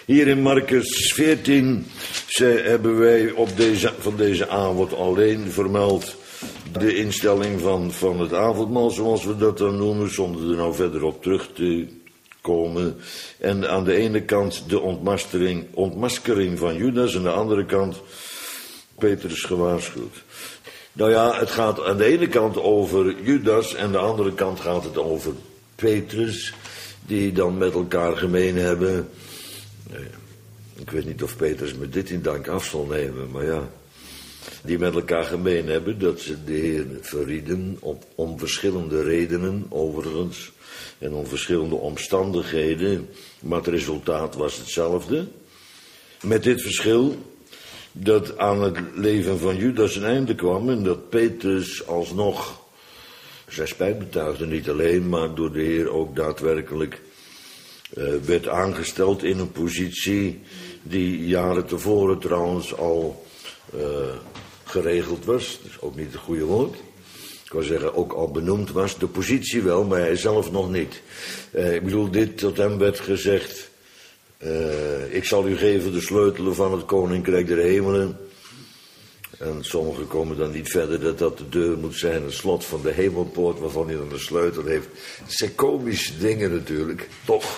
Hier in Marcus 14 hebben wij van deze avond alleen vermeld de instelling van het avondmaal, zoals we dat dan noemen, zonder er nou verder op terug te komen. En aan de ene kant de ontmaskering van Judas, en aan de andere kant Petrus gewaarschuwd. Nou ja, het gaat aan de ene kant over Judas en aan de andere kant gaat het over Petrus, die dan met elkaar gemeen hebben. Ik weet niet of Petrus met dit in dank af zal nemen, maar ja. Die met elkaar gemeen hebben dat ze de Heer verrieden om verschillende redenen, overigens, en om verschillende omstandigheden, maar het resultaat was hetzelfde. Met dit verschil dat aan het leven van Judas een einde kwam en dat Petrus alsnog zijn spijt betuigde, niet alleen, maar door de Heer ook daadwerkelijk werd aangesteld in een positie die jaren tevoren trouwens al geregeld was. Dat is ook niet het goede woord. Ik wou zeggen, ook al benoemd was. De positie wel, maar hij zelf nog niet. Ik bedoel, dit tot hem werd gezegd. Ik zal u geven de sleutelen van het koninkrijk der hemelen. En sommigen komen dan niet verder dat de deur moet zijn, het slot van de hemelpoort waarvan hij dan de sleutel heeft. Het zijn komische dingen natuurlijk, toch?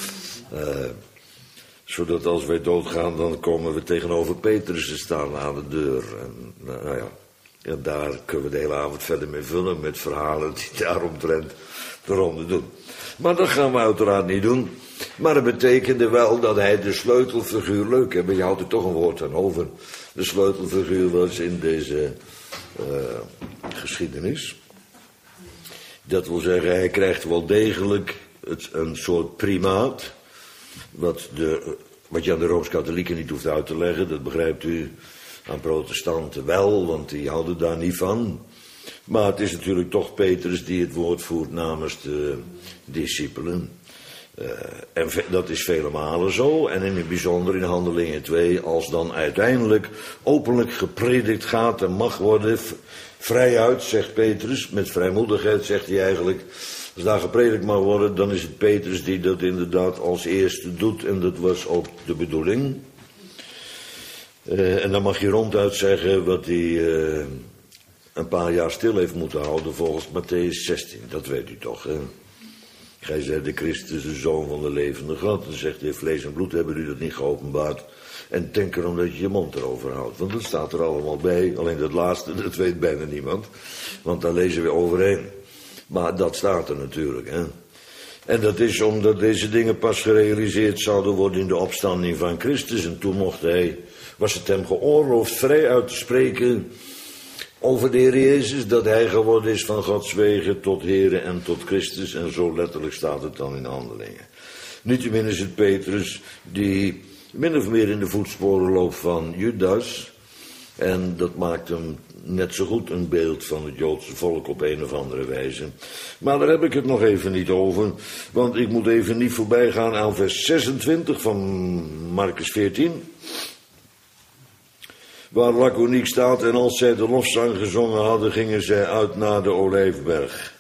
Zodat als wij doodgaan, dan komen we tegenover Petrus te staan aan de deur. En nou ja, en daar kunnen we de hele avond verder mee vullen met verhalen die daaromtrent de ronde doen. Maar dat gaan we uiteraard niet doen. Maar dat betekende wel dat hij de sleutelfiguur, leuk hè, maar je houdt er toch een woord aan over. De sleutelfiguur was in deze geschiedenis. Dat wil zeggen, hij krijgt wel degelijk een soort primaat. Wat je aan de Rooms-Katholieken niet hoeft uit te leggen, dat begrijpt u. Aan protestanten wel, want die houden daar niet van. Maar het is natuurlijk toch Petrus die het woord voert namens de discipelen. En dat is vele malen zo. En in het bijzonder in Handelingen 2, als dan uiteindelijk openlijk gepredikt gaat en mag worden, vrijuit, zegt Petrus, met vrijmoedigheid zegt hij eigenlijk, als daar gepredikt mag worden, dan is het Petrus die dat inderdaad als eerste doet. En dat was ook de bedoeling. En dan mag je ronduit zeggen wat hij een paar jaar stil heeft moeten houden volgens Mattheüs 16. Dat weet u toch, hè? Gij zijt de Christus, de Zoon van de levende God. Dan zegt hij, vlees en bloed hebben u dat niet geopenbaard. En denk erom dat je je mond erover houdt. Want dat staat er allemaal bij. Alleen dat laatste, dat weet bijna niemand. Want daar lezen we overheen. Maar dat staat er natuurlijk, hè. En dat is omdat deze dingen pas gerealiseerd zouden worden in de opstanding van Christus. En toen was het hem geoorloofd vrij uit te spreken over de Heer Jezus, dat hij geworden is van Gods wegen tot Here en tot Christus. En zo letterlijk staat het dan in Handelingen. Niettemin is het Petrus die min of meer in de voetsporen loopt van Judas. En dat maakt hem net zo goed een beeld van het Joodse volk op een of andere wijze. Maar daar heb ik het nog even niet over. Want ik moet even niet voorbij gaan aan vers 26 van Marcus 14. Waar laconiek staat, en als zij de lofzang gezongen hadden, gingen zij uit naar de Olijfberg.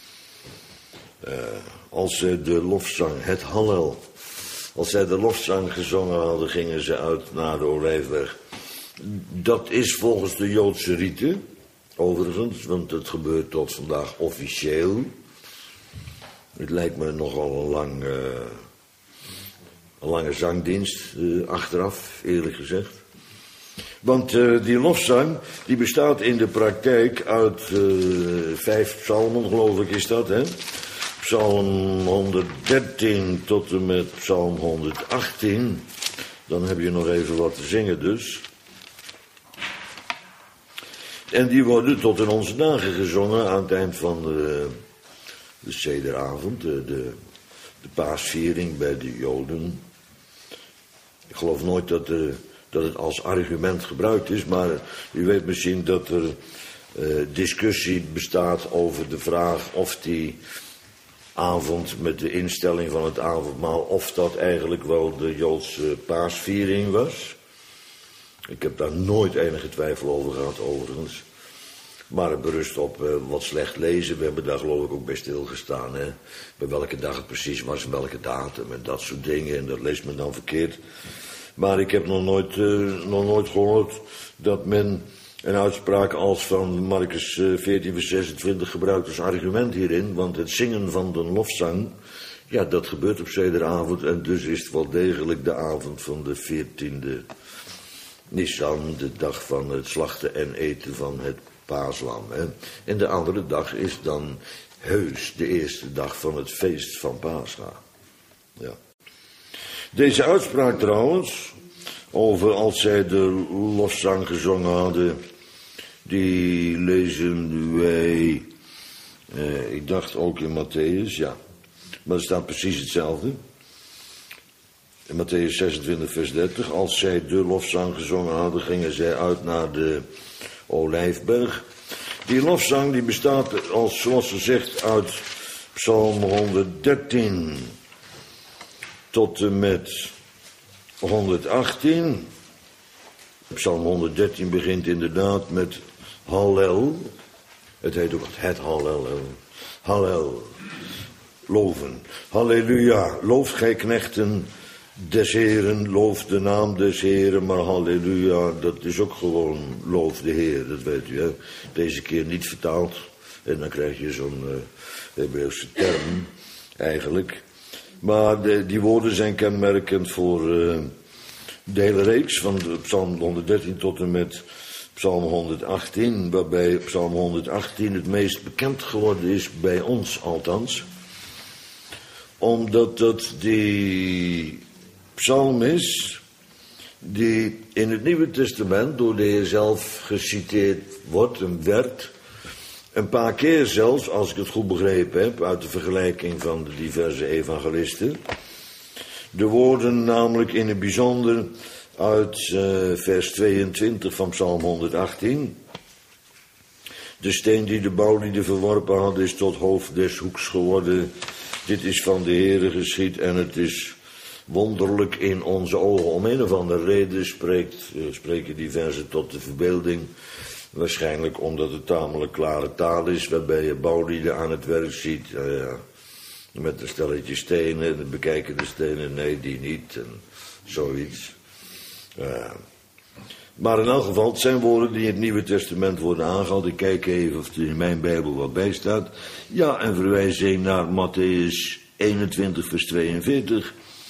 Als zij de lofzang, het Hallel. Als zij de lofzang gezongen hadden, gingen ze uit naar de Olijfberg. Dat is volgens de Joodse rite, overigens, want het gebeurt tot vandaag officieel. Het lijkt me nogal een lange zangdienst achteraf, eerlijk gezegd. Want die lofzang, die bestaat in de praktijk uit 5 psalmen, geloof ik is dat, hè? Psalm 113 tot en met psalm 118. Dan heb je nog even wat te zingen dus. En die worden tot in onze dagen gezongen aan het eind van de sederavond, de paasviering bij de Joden. Ik geloof nooit dat het als argument gebruikt is, maar u weet misschien dat er discussie bestaat over de vraag of die avond met de instelling van het avondmaal, of dat eigenlijk wel de Joodse paasviering was. Ik heb daar nooit enige twijfel over gehad, overigens. Maar het berust op wat slecht lezen. We hebben daar geloof ik ook bij stilgestaan. Hè? Bij welke dag het precies was en welke datum en dat soort dingen. En dat leest men dan verkeerd. Maar ik heb nog nooit gehoord dat men een uitspraak als van Marcus 14 vers 26 gebruikt als argument hierin. Want het zingen van de lofzang, ja, dat gebeurt op zederavond. En dus is het wel degelijk de avond van de 14e Nisan, de dag van het slachten en eten van het paaslam. Hè. En de andere dag is dan heus de eerste dag van het feest van Pascha. Ja. Deze uitspraak trouwens, over als zij de lofzang gezongen hadden, die lezen wij, ik dacht ook in Matthäus, ja. Maar er staat precies hetzelfde. In Matthäus 26 vers 30, als zij de lofzang gezongen hadden, gingen zij uit naar de Olijfberg. Die lofzang die bestaat, zoals gezegd, uit Psalm 113 tot en met 118. Psalm 113 begint inderdaad met Hallel. Het heet ook het Hallel. Hallel. Loven. Halleluja. Looft gij knechten des Heren, loof de naam des Heren, maar halleluja, dat is ook gewoon loof de Heer, dat weet u, hè. Deze keer niet vertaald, en dan krijg je zo'n Hebreeuwse term, eigenlijk. Maar die woorden zijn kenmerkend voor de hele reeks, van de Psalm 113 tot en met Psalm 118, waarbij Psalm 118 het meest bekend geworden is, bij ons althans, omdat dat die psalm is die in het Nieuwe Testament door de Heer zelf geciteerd wordt en werd. Een paar keer zelfs, als ik het goed begrepen heb, uit de vergelijking van de diverse evangelisten. De woorden namelijk in het bijzonder uit vers 22 van Psalm 118. De steen die de bouwlieden verworpen hadden is tot hoofd des hoeks geworden. Dit is van de Heere geschied en het is wonderlijk in onze ogen. Om een of andere reden spreken die verzen tot de verbeelding. Waarschijnlijk omdat het tamelijk klare taal is, waarbij je bouwlieden aan het werk ziet. Met een stelletje stenen en bekijken de stenen, nee die niet en zoiets. Maar in elk geval, het zijn woorden die in het Nieuwe Testament worden aangehaald. Ik kijk even of er in mijn Bijbel wat bij staat. Ja, en verwijzing naar Matthäus 21 vers 42.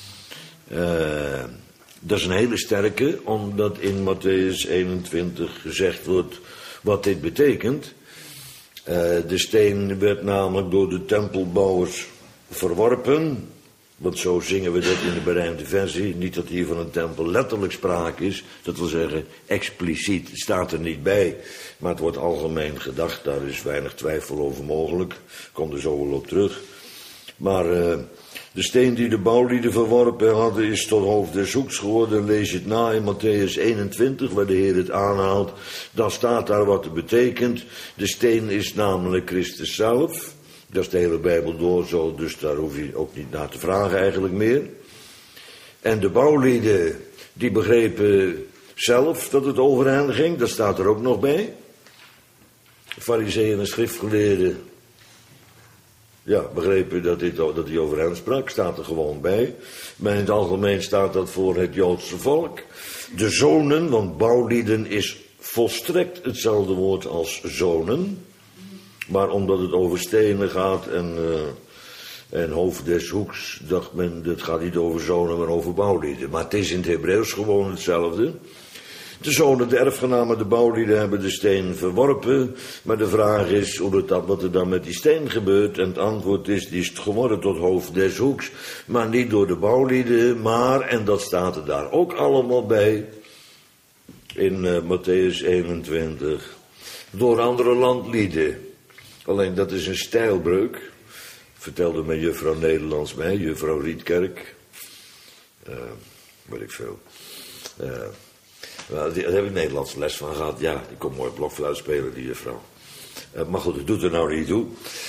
Dat is een hele sterke, omdat in Matthäus 21 gezegd wordt wat dit betekent. De steen werd namelijk door de tempelbouwers verworpen. Want zo zingen we dat in de berijmde versie. Niet dat hier van een tempel letterlijk sprake is. Dat wil zeggen, expliciet staat er niet bij. Maar het wordt algemeen gedacht. Daar is weinig twijfel over mogelijk. Ik kom er zo wel op terug. Maar de steen die de bouwlieden verworpen hadden is tot hoofd des hoeks geworden. Lees je het na in Matthäus 21 waar de Heer het aanhaalt. Dan staat daar wat het betekent. De steen is namelijk Christus zelf. Dat is de hele Bijbel door zo, dus daar hoef je ook niet naar te vragen eigenlijk meer. En de bouwlieden, die begrepen zelf dat het over hen ging, dat staat er ook nog bij. Farizeeën en schriftgeleerden, ja, begrepen dat hij over hen sprak, staat er gewoon bij. Maar in het algemeen staat dat voor het Joodse volk. De zonen, want bouwlieden is volstrekt hetzelfde woord als zonen. Maar omdat het over stenen gaat en hoofd des hoeks, dacht men, dat gaat niet over zonen, maar over bouwlieden. Maar het is in het Hebreeuws gewoon hetzelfde. De zonen, de erfgenamen, de bouwlieden hebben de steen verworpen. Maar de vraag is wat er dan met die steen gebeurt. En het antwoord is, die is geworden tot hoofd des hoeks. Maar niet door de bouwlieden, maar, en dat staat er daar ook allemaal bij, in Matthäus 21, door andere landlieden. Alleen dat is een stijlbreuk, vertelde mijn juffrouw Nederlands mij, juffrouw Rietkerk. Weet ik veel. Daar heb ik Nederlands les van gehad. Ja, die kon mooi blokfluit spelen, die juffrouw. Maar goed, dat doet er nou niet toe.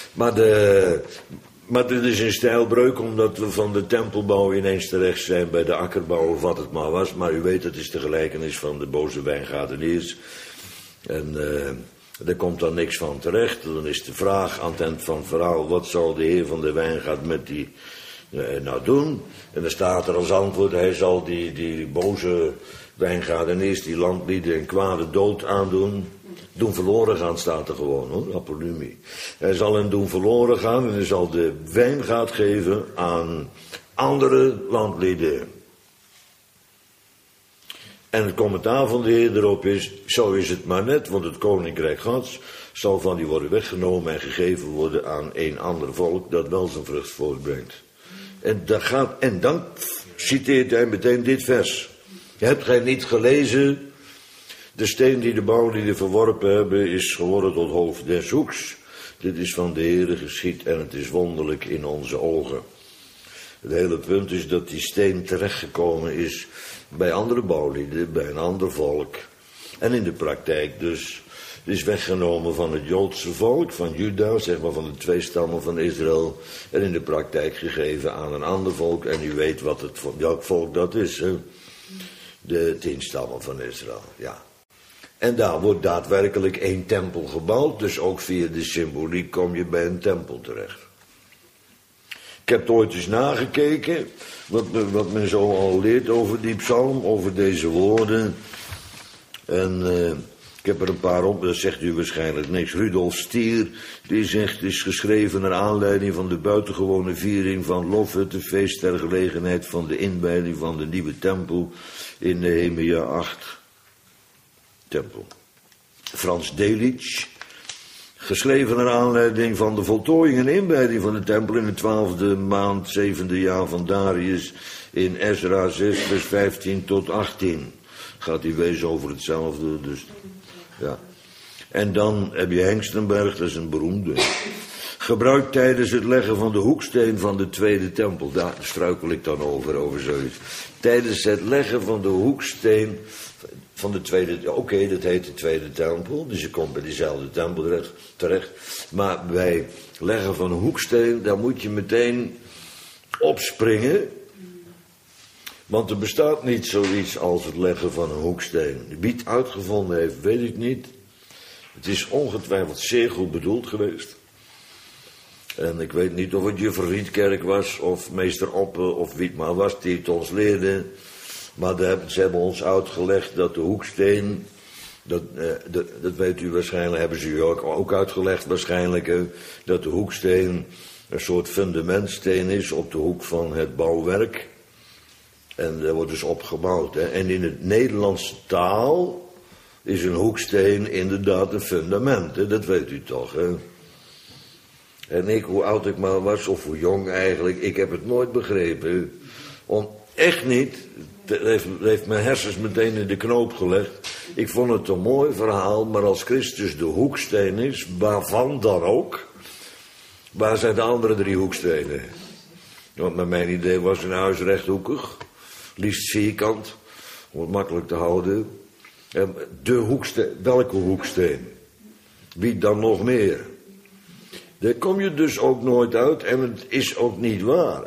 Maar dit is een stijlbreuk, omdat we van de tempelbouw ineens terecht zijn bij de akkerbouw of wat het maar was. Maar u weet, het is de gelijkenis van de boze wijngaardeniers. En Er komt dan niks van terecht. Dan is de vraag aan het eind van het verhaal: wat zal de heer van de wijngaard met die nou doen? En dan staat er als antwoord: hij zal die boze wijngaardenis, die landlieden een kwade dood aandoen. Doen verloren gaan staat er gewoon, hoor, aponymie. Hij zal hen doen verloren gaan en hij zal de wijngaard geven aan andere landlieden. En het commentaar van de Heer erop is: zo is het maar net, want het koninkrijk Gods zal van die worden weggenomen en gegeven worden aan een ander volk dat wel zijn vrucht voortbrengt. En dan citeert hij meteen dit vers. Hebt gij niet gelezen? De steen die de bouwlieden verworpen hebben is geworden tot hoofd des hoeks. Dit is van de Heere geschied en het is wonderlijk in onze ogen. Het hele punt is dat die steen terechtgekomen is bij andere bouwlieden, bij een ander volk. En in de praktijk dus is weggenomen van het Joodse volk, van Juda, zeg maar van de 2 stammen van Israël. En in de praktijk gegeven aan een ander volk. En u weet welk volk dat is, hè? De 10 stammen van Israël, ja. En daar wordt daadwerkelijk 1 tempel gebouwd. Dus ook via de symboliek kom je bij een tempel terecht. Ik heb het ooit eens nagekeken. Wat men zo al leert over die psalm. Over deze woorden. En ik heb er een paar op. Dat zegt u waarschijnlijk niks. Rudolf Stier. Die zegt: het is geschreven naar aanleiding van de buitengewone viering van Lofhuttenfeest. Ter gelegenheid van de inwijding van de nieuwe tempel. In Nehemia 8. Tempel. Frans Delitzsch, geschreven naar aanleiding van de voltooiing en inwijding van de tempel in de 12e maand, 7e jaar van Darius in Ezra 6, vers 15 tot 18. Gaat die wezen over hetzelfde, dus ja. En dan heb je Hengstenberg, dat is een beroemde. Gebruikt tijdens het leggen van de hoeksteen van de tweede tempel. Daar struikel ik dan over zoiets. Tijdens het leggen van de hoeksteen van de tweede, oké, dat heet de tweede tempel, dus je komt bij diezelfde tempel terecht. Maar bij leggen van een hoeksteen, daar moet je meteen opspringen. Want er bestaat niet zoiets als het leggen van een hoeksteen. Wie het uitgevonden heeft, weet ik niet. Het is ongetwijfeld zeer goed bedoeld geweest. En ik weet niet of het juffrouw Rietkerk was, of meester Oppe, of wie het maar was die het ons leerde. Maar ze hebben ons uitgelegd dat de hoeksteen, dat weet u waarschijnlijk, hebben ze u ook uitgelegd waarschijnlijk, dat de hoeksteen een soort fundamentsteen is op de hoek van het bouwwerk. En daar wordt dus opgebouwd. Hè. En in het Nederlandse taal is een hoeksteen inderdaad een fundament. Hè. Dat weet u toch, hè. En ik, hoe oud ik maar was, of hoe jong eigenlijk, ik heb het nooit begrepen. Echt niet. Het heeft mijn hersens meteen in de knoop gelegd. Ik vond het een mooi verhaal, maar als Christus de hoeksteen is, waarvan dan ook, waar zijn de andere 3 hoekstenen? Want naar mijn idee was een huis rechthoekig, liefst vierkant, om het makkelijk te houden. De hoeksteen, welke hoeksteen? Wie dan nog meer? Daar kom je dus ook nooit uit en het is ook niet waar.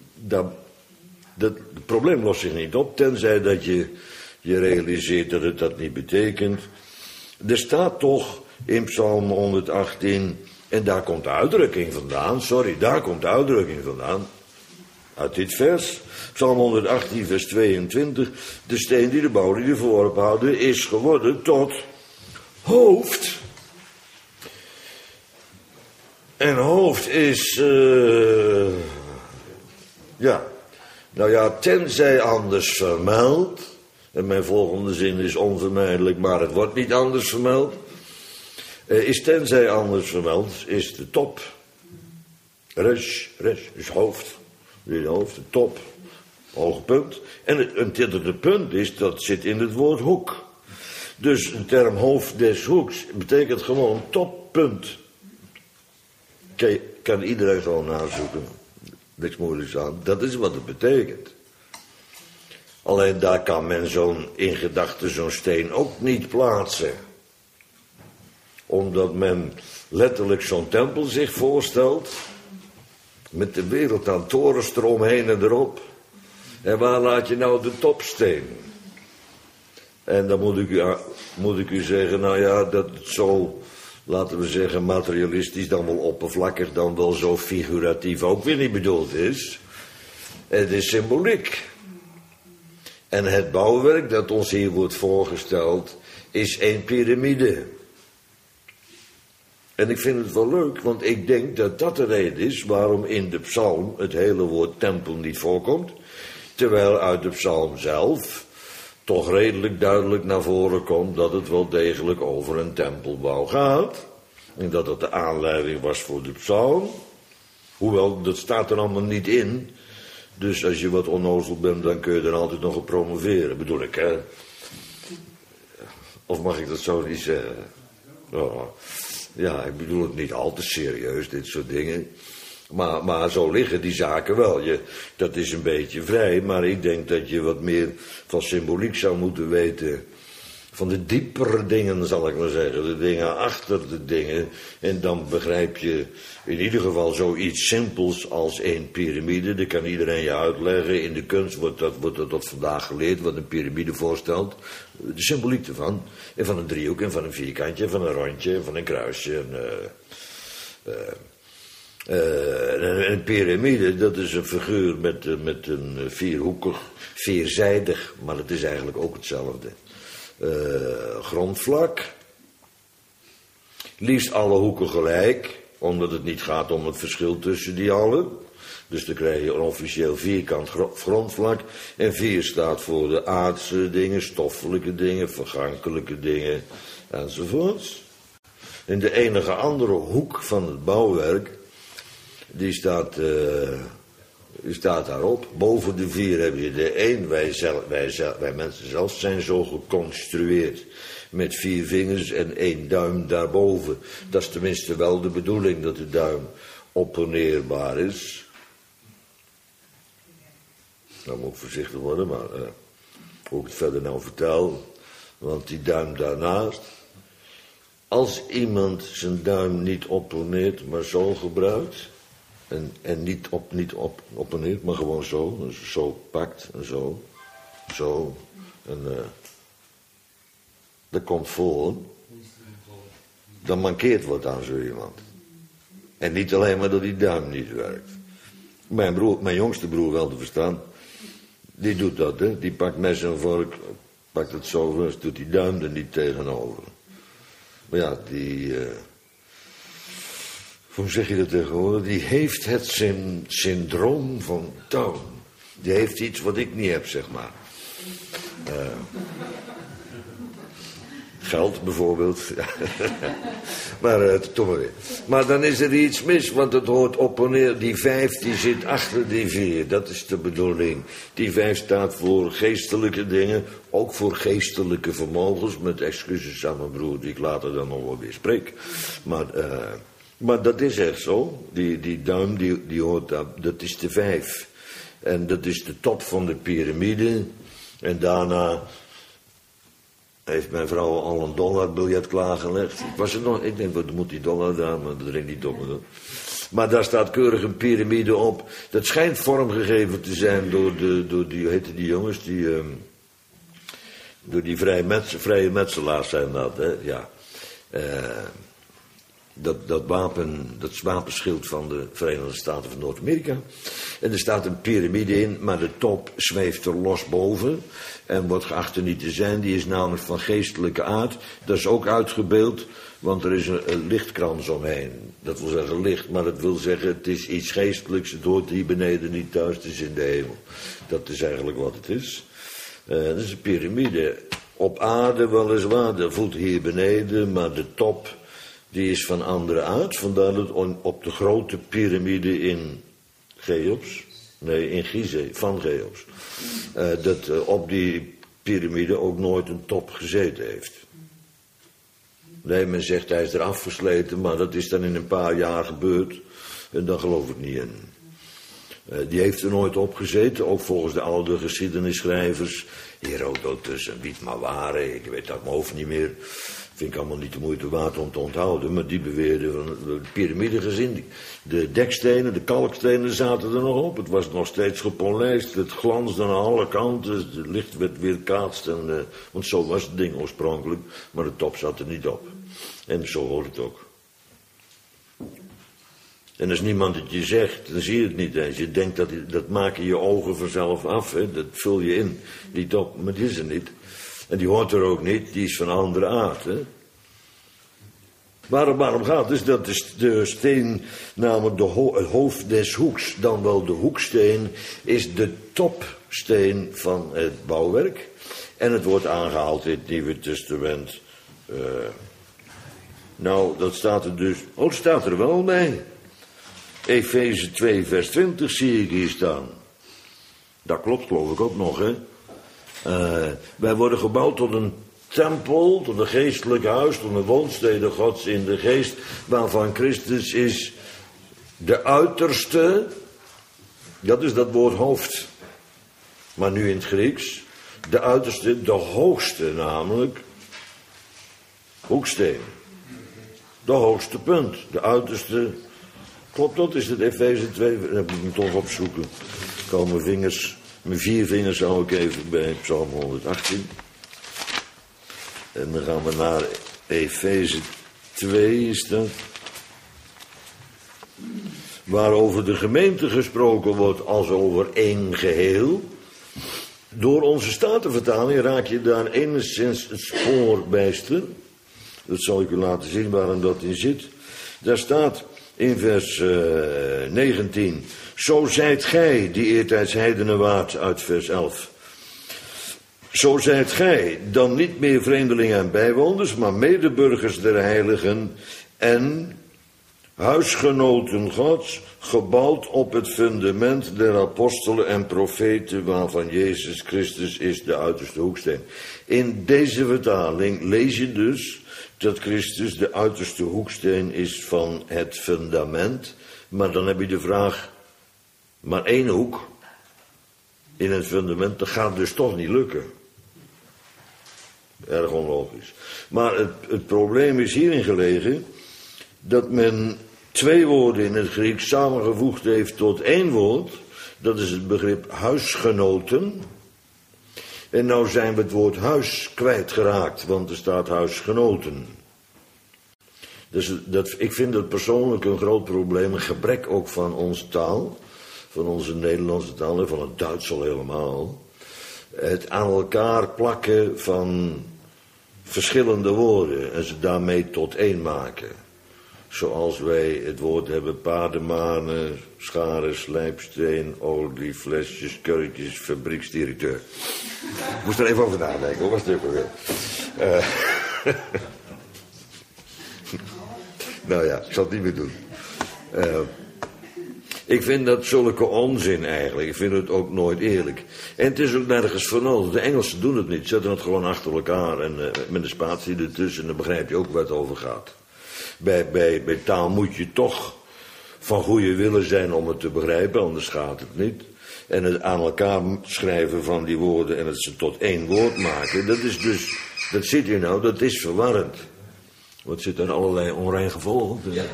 Het probleem lost zich niet op, tenzij dat je realiseert dat het dat niet betekent. Er staat toch in Psalm 118, en daar komt de uitdrukking vandaan, uit dit vers. Psalm 118, vers 22, de steen die de bouwlieden verworpen hadden, is geworden tot hoofd. En hoofd is, nou ja, tenzij anders vermeld. En mijn volgende zin is onvermijdelijk, maar het wordt niet anders vermeld. Is tenzij anders vermeld, is de top. Resh is hoofd. De hoofd, de top. Hoge punt. En het punt is, dat zit in het woord hoek. Dus de term hoofd des hoeks betekent gewoon toppunt. Kan iedereen gewoon nazoeken. Niks moeilijks aan. Dat is wat het betekent. Alleen daar kan men in gedachten zo'n steen ook niet plaatsen. Omdat men letterlijk zo'n tempel zich voorstelt. Met de wereld aan torens eromheen en erop. En waar laat je nou de topsteen? En dan moet ik u zeggen, nou ja, dat het zo laten we zeggen, materialistisch, dan wel oppervlakkig, dan wel zo figuratief ook weer niet bedoeld is. Het is symboliek. En het bouwwerk dat ons hier wordt voorgesteld is 1 piramide. En ik vind het wel leuk, want ik denk dat dat de reden is waarom in de psalm het hele woord tempel niet voorkomt. Terwijl uit de psalm zelf toch redelijk duidelijk naar voren komt dat het wel degelijk over een tempelbouw gaat. En dat het de aanleiding was voor de psalm. Hoewel, dat staat er allemaal niet in. Dus als je wat onnozel bent, dan kun je er altijd nog op promoveren, bedoel ik, hè. Of mag ik dat zo niet zeggen? Oh. Ja, ik bedoel het niet al te serieus, dit soort dingen. Maar zo liggen die zaken wel. Dat is een beetje vrij, maar ik denk dat je wat meer van symboliek zou moeten weten. Van de diepere dingen, zal ik maar zeggen. De dingen achter de dingen. En dan begrijp je in ieder geval zoiets simpels als 1 piramide. Dat kan iedereen je uitleggen. In de kunst wordt dat tot vandaag geleerd, wat een piramide voorstelt. De symboliek ervan. En van een driehoek, en van een vierkantje, en van een rondje, en van een kruisje. Een piramide, dat is een figuur met een vierzijdig, maar het is eigenlijk ook hetzelfde. Grondvlak. Liefst alle hoeken gelijk, omdat het niet gaat om het verschil tussen die allen. Dus dan krijg je een officieel vierkant grondvlak. En 4 staat voor de aardse dingen, stoffelijke dingen, vergankelijke dingen, enzovoorts. En de enige andere hoek van het bouwwerk, die staat daarop. Boven de 4 heb je de 1. Wij mensen zelf zijn zo geconstrueerd. Met 4 vingers en 1 duim daarboven. Dat is tenminste wel de bedoeling, dat de duim opponeerbaar is. Nou moet ik voorzichtig worden, maar hoe ik het verder nou vertel. Want die duim daarnaast. Als iemand zijn duim niet opponeert, maar zo gebruikt. En niet opponeert, maar gewoon zo. Dus zo pakt en zo. Zo. En dat komt voor. Dan mankeert wat aan zo iemand. En niet alleen maar dat die duim niet werkt. Mijn jongste broer wel te verstaan. Die doet dat, hè. Die pakt mes en vork. Pakt het zo, dus doet die duim er niet tegenover. Maar ja, hoe zeg je dat tegenwoordig? Die heeft het syndroom van Down. Die heeft iets wat ik niet heb, zeg maar. Geld bijvoorbeeld. Maar toch maar weer. Maar dan is er iets mis, want het hoort op en neer. Die 5 die zit achter die 4. Dat is de bedoeling. Die 5 staat voor geestelijke dingen. Ook voor geestelijke vermogens. Met excuses aan mijn broer, die ik later dan nog wel weer spreek. Maar dat is echt zo. Die duim die hoort daar. Dat is de 5. En dat is de top van de piramide. En daarna heeft mijn vrouw al een dollarbiljet klaargelegd. Ik denk, wat moet die dollar daar, maar dat ringt niet op. Maar daar staat keurig een piramide op. Dat schijnt vormgegeven te zijn door die, hoe heette die jongens, door die vrije metselaars zijn dat, hè, ja. Dat wapenschild van de Verenigde Staten van Noord-Amerika. En er staat een piramide in, maar de top zweeft er los boven. En wordt geacht er niet te zijn, die is namelijk van geestelijke aard. Dat is ook uitgebeeld, want er is een lichtkrans omheen. Dat wil zeggen licht, maar dat wil zeggen het is iets geestelijks. Het hoort hier beneden niet thuis, het is in de hemel. Dat is eigenlijk wat het is. Dat is een piramide. Op aarde weliswaar, de voet hier beneden, maar de top die is van andere aard. Vandaar dat op de grote piramide in Cheops, nee, in Gizeh, van Cheops, dat op die piramide ook nooit een top gezeten heeft. Nee, men zegt hij is eraf gesleten, maar dat is dan in een paar jaar gebeurd. En daar geloof ik niet in. Die heeft er nooit op gezeten, ook volgens de oude geschiedenisschrijvers. Herodotus en wie het maar waren, ik weet dat mijn hoofd niet meer. Vind ik allemaal niet de moeite waard om te onthouden. Maar die beweerden van de piramide gezien. De dekstenen, de kalkstenen zaten er nog op. Het was nog steeds gepolijst. Het glansde aan alle kanten. Het licht werd weerkaatst. Want zo was het ding oorspronkelijk. Maar de top zat er niet op. En zo hoort het ook. En als niemand het je zegt, dan zie je het niet eens. Je denkt dat maken je ogen vanzelf af, hè? Dat vul je in. Niet op, maar die is er niet. En die hoort er ook niet, die is van andere aard. Hè? Waarom gaat het? Dat is de steen, namelijk het hoofd des hoeks, dan wel de hoeksteen, is de topsteen van het bouwwerk. En het wordt aangehaald in het Nieuwe Testament. Dat staat er dus... het staat er wel bij. Efeze 2 vers 20 zie ik hier staan. Dat klopt geloof ik ook nog, hè. Wij worden gebouwd tot een tempel, tot een geestelijk huis, tot een woonstede Gods in de geest, waarvan Christus is de uiterste, dat is dat woord hoofd, maar nu in het Grieks, de uiterste, de hoogste namelijk, hoeksteen, de hoogste punt, de uiterste, klopt dat, is het Efeze 2, dan moet ik hem toch opzoeken, ik hou mijn 4 vingers hou ik even bij Psalm 118. En dan gaan we naar Efeze 2, is dat. Waarover de gemeente gesproken wordt als over één geheel. Door onze statenvertaling raak je daar enigszins het spoor bijster. Dat zal ik u laten zien waarom dat in zit. Daar staat in vers 19. Zo zijt gij, die eertijds heidenen waart, uit vers 11. Zo zijt gij, dan niet meer vreemdelingen en bijwoners, maar medeburgers der heiligen en huisgenoten Gods, gebouwd op het fundament der apostelen en profeten, waarvan Jezus Christus is de uiterste hoeksteen. In deze vertaling lees je dus dat Christus de uiterste hoeksteen is van het fundament, maar dan heb je de vraag, maar één hoek in het fundament, dat gaat dus toch niet lukken. Erg onlogisch. Maar het probleem is hierin gelegen dat men 2 woorden in het Grieks samengevoegd heeft tot 1 woord. Dat is het begrip huisgenoten. En nou zijn we het woord huis kwijtgeraakt, want er staat huisgenoten. Dus ik vind dat persoonlijk een groot probleem, een gebrek ook van onze taal, van onze Nederlandse taal en van het Duits al helemaal. Het aan elkaar plakken van verschillende woorden en ze daarmee tot 1 maken. Zoals wij het woord hebben paardemanen, scharen, slijpsteen, olie, flesjes, kurkjes, fabrieksdirecteur. Ik moest er even over nadenken, hoe was het ook alweer? Nou ja, ik zal het niet meer doen. Ik vind dat zulke onzin eigenlijk. Ik vind het ook nooit eerlijk. En het is ook nergens voor nodig. De Engelsen doen het niet. Zetten het gewoon achter elkaar en met een spatie ertussen. En dan begrijp je ook waar het over gaat. Bij taal moet je toch van goede willen zijn om het te begrijpen. Anders gaat het niet. En het aan elkaar schrijven van die woorden en het ze tot 1 woord maken. Dat is dus, dat ziet u nou, dat is verwarrend. Want zit er allerlei onrein gevolgen. Ja.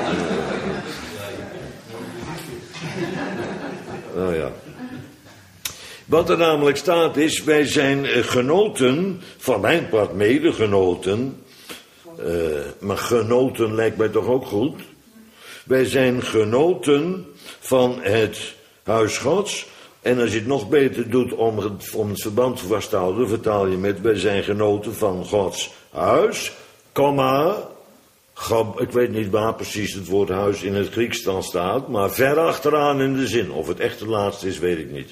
Nou ja. Wat er namelijk staat is, wij zijn genoten, van mijn part medegenoten, maar genoten lijkt mij toch ook goed. Wij zijn genoten van het huis Gods. En als je het nog beter doet om het verband vast te houden, vertaal je met, wij zijn genoten van Gods huis, ik weet niet waar precies het woord huis in het Grieks dan staat, maar ver achteraan in de zin. Of het echt de laatste is, weet ik niet.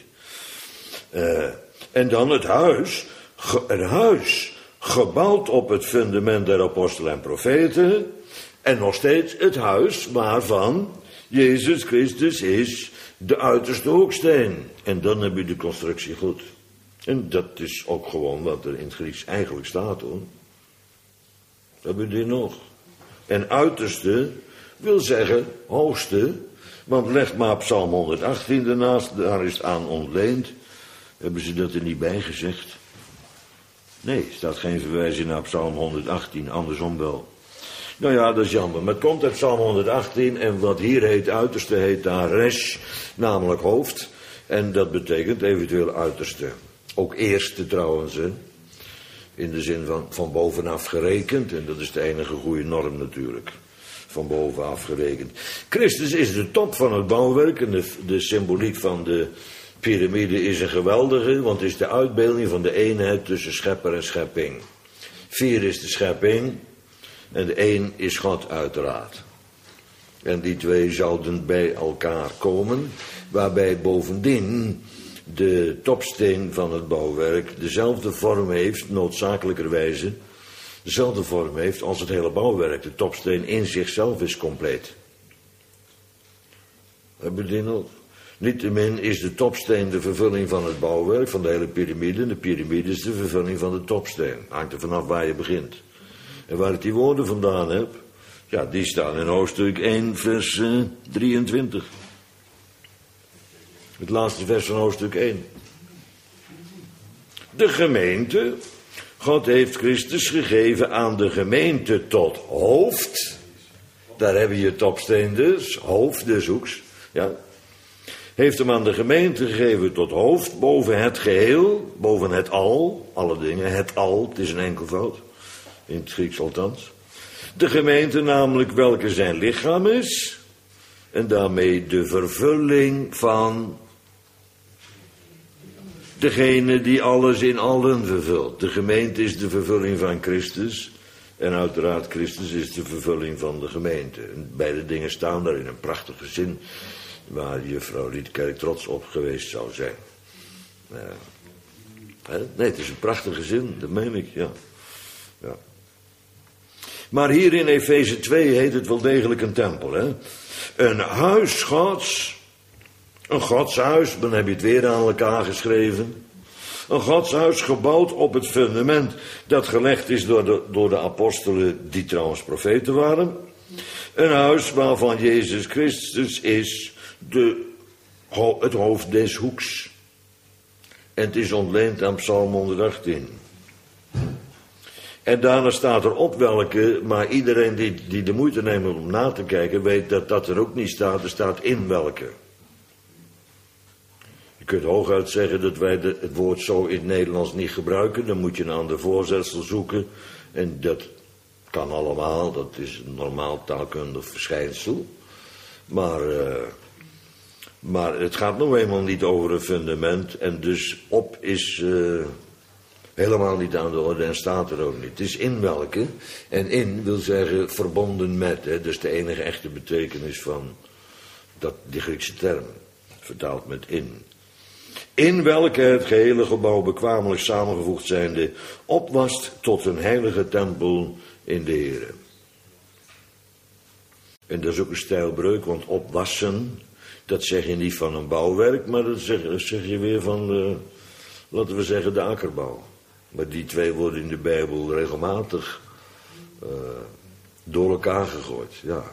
En dan het huis, gebouwd op het fundament der apostelen en profeten, en nog steeds het huis waarvan Jezus Christus is de uiterste hoeksteen. En dan heb je de constructie goed. En dat is ook gewoon wat er in het Grieks eigenlijk staat, hoor. Dat heb je dit nog. En uiterste wil zeggen hoogste, want leg maar Psalm 118 ernaast, daar is het aan ontleend. Hebben ze dat er niet bij gezegd? Nee, er staat geen verwijzing naar Psalm 118, andersom wel. Nou ja, dat is jammer, maar het komt uit Psalm 118 en wat hier heet uiterste heet daar resh, namelijk hoofd. En dat betekent eventueel uiterste. Ook eerste trouwens, hè. In de zin van bovenaf gerekend. En dat is de enige goede norm natuurlijk. Van bovenaf gerekend. Christus is de top van het bouwwerk. En de symboliek van de piramide is een geweldige. Want het is de uitbeelding van de eenheid tussen schepper en schepping. 4 is de schepping. En de 1 is God uiteraard. En die 2 zouden bij elkaar komen. Waarbij bovendien de topsteen van het bouwwerk dezelfde vorm heeft, noodzakelijkerwijze, dezelfde vorm heeft als het hele bouwwerk. De topsteen in zichzelf is compleet. Hebben we die nog? Niettemin is de topsteen de vervulling van het bouwwerk, van de hele piramide. De piramide is de vervulling van de topsteen. Hangt er vanaf waar je begint. En waar ik die woorden vandaan heb, ja, die staan in hoofdstuk 1, vers 23. Het laatste vers van hoofdstuk 1. De gemeente. God heeft Christus gegeven aan de gemeente tot hoofd. Daar hebben je topsteen dus. Hoofd des hoeks. Ja. Heeft hem aan de gemeente gegeven tot hoofd. Boven het geheel. Boven het al. Alle dingen. Het al. Het is een enkelvoud. In het Grieks althans. De gemeente namelijk welke zijn lichaam is. En daarmee de vervulling van degene die alles in allen vervult. De gemeente is de vervulling van Christus. En uiteraard Christus is de vervulling van de gemeente. En beide dingen staan daar in een prachtige zin. Waar juffrouw Rietkerk trots op geweest zou zijn. Nee, het is een prachtige zin. Dat meen ik, ja. Maar hier in Efeze 2 heet het wel degelijk een tempel. Hè? Een huis Gods. Een godshuis, dan heb je het weer aan elkaar geschreven. Een godshuis gebouwd op het fundament dat gelegd is door de apostelen, die trouwens profeten waren. Een huis waarvan Jezus Christus is het hoofd des hoeks. En het is ontleend aan Psalm 118. En daarna staat er op welke, maar iedereen die de moeite neemt om na te kijken, weet dat dat er ook niet staat. Er staat in welke. Je kunt hooguit zeggen dat wij het woord zo in het Nederlands niet gebruiken. Dan moet je een ander voorzetsel zoeken. En dat kan allemaal, dat is een normaal taalkundig verschijnsel. Maar het gaat nog eenmaal niet over een fundament. En dus op is helemaal niet aan de orde en staat er ook niet. Het is in welke. En in wil zeggen verbonden met. Hè, dus de enige echte betekenis van die Griekse term. Vertaald met in. In welke het gehele gebouw bekwamelijk samengevoegd zijnde opwast tot een heilige tempel in de Here. En dat is ook een stijlbreuk, want opwassen, dat zeg je niet van een bouwwerk, maar dat zeg je weer van, laten we zeggen, de akkerbouw. Maar die twee worden in de Bijbel regelmatig door elkaar gegooid, ja.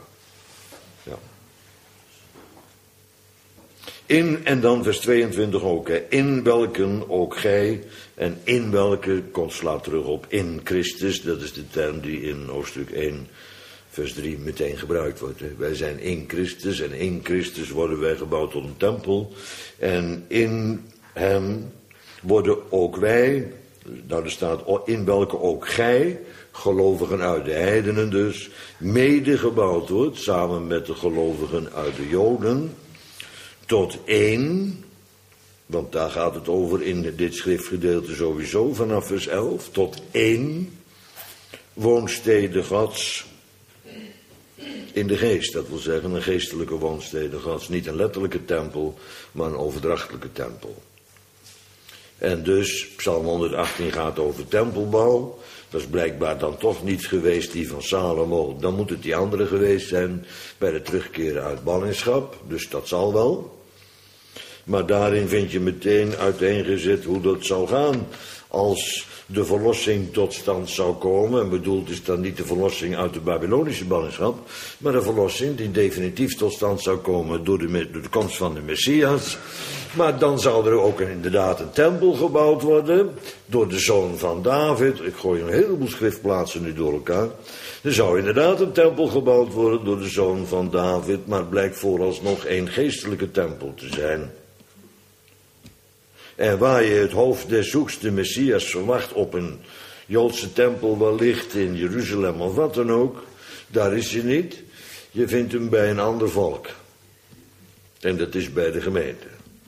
En dan vers 22 ook, hè. In welken ook gij, en in welke, slaat terug op in Christus, dat is de term die in hoofdstuk 1, vers 3 meteen gebruikt wordt. Hè. Wij zijn in Christus en in Christus worden wij gebouwd tot een tempel. En in hem worden ook wij, nou er staat in welke ook gij, gelovigen uit de heidenen dus, mede gebouwd wordt, samen met de gelovigen uit de Joden, tot één, want daar gaat het over in dit schriftgedeelte sowieso, vanaf vers 11, tot één woonstede Gods in de geest. Dat wil zeggen een geestelijke woonstede Gods, niet een letterlijke tempel, maar een overdrachtelijke tempel. En dus, Psalm 118 gaat over tempelbouw. Dat is blijkbaar dan toch niet geweest die van Salomo. Dan moet het die andere geweest zijn bij de terugkeer uit ballingschap. Dus dat zal wel. Maar daarin vind je meteen uiteengezet hoe dat zou gaan als de verlossing tot stand zou komen. En bedoeld is dan niet de verlossing uit de Babylonische ballingschap, maar de verlossing die definitief tot stand zou komen door de komst van de Messias. Maar dan zou er ook inderdaad een tempel gebouwd worden door de zoon van David. Ik gooi een heleboel schriftplaatsen nu door elkaar. Er zou inderdaad een tempel gebouwd worden door de zoon van David, maar het blijkt vooralsnog één geestelijke tempel te zijn. En waar je het hoofd des hoeks, de Messias, verwacht op een Joodse tempel wellicht in Jeruzalem of wat dan ook. Daar is hij niet. Je vindt hem bij een ander volk. En dat is bij de gemeente.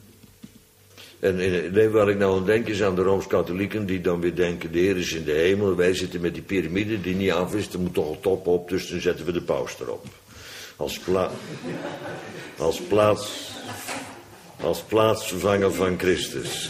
En waar ik nou aan denk is aan de Rooms-Katholieken die dan weer denken, de Heer is in de hemel, wij zitten met die piramide die niet af is, er moet toch een top op, dus dan zetten we de paus erop. Als plaatsvervanger van Christus.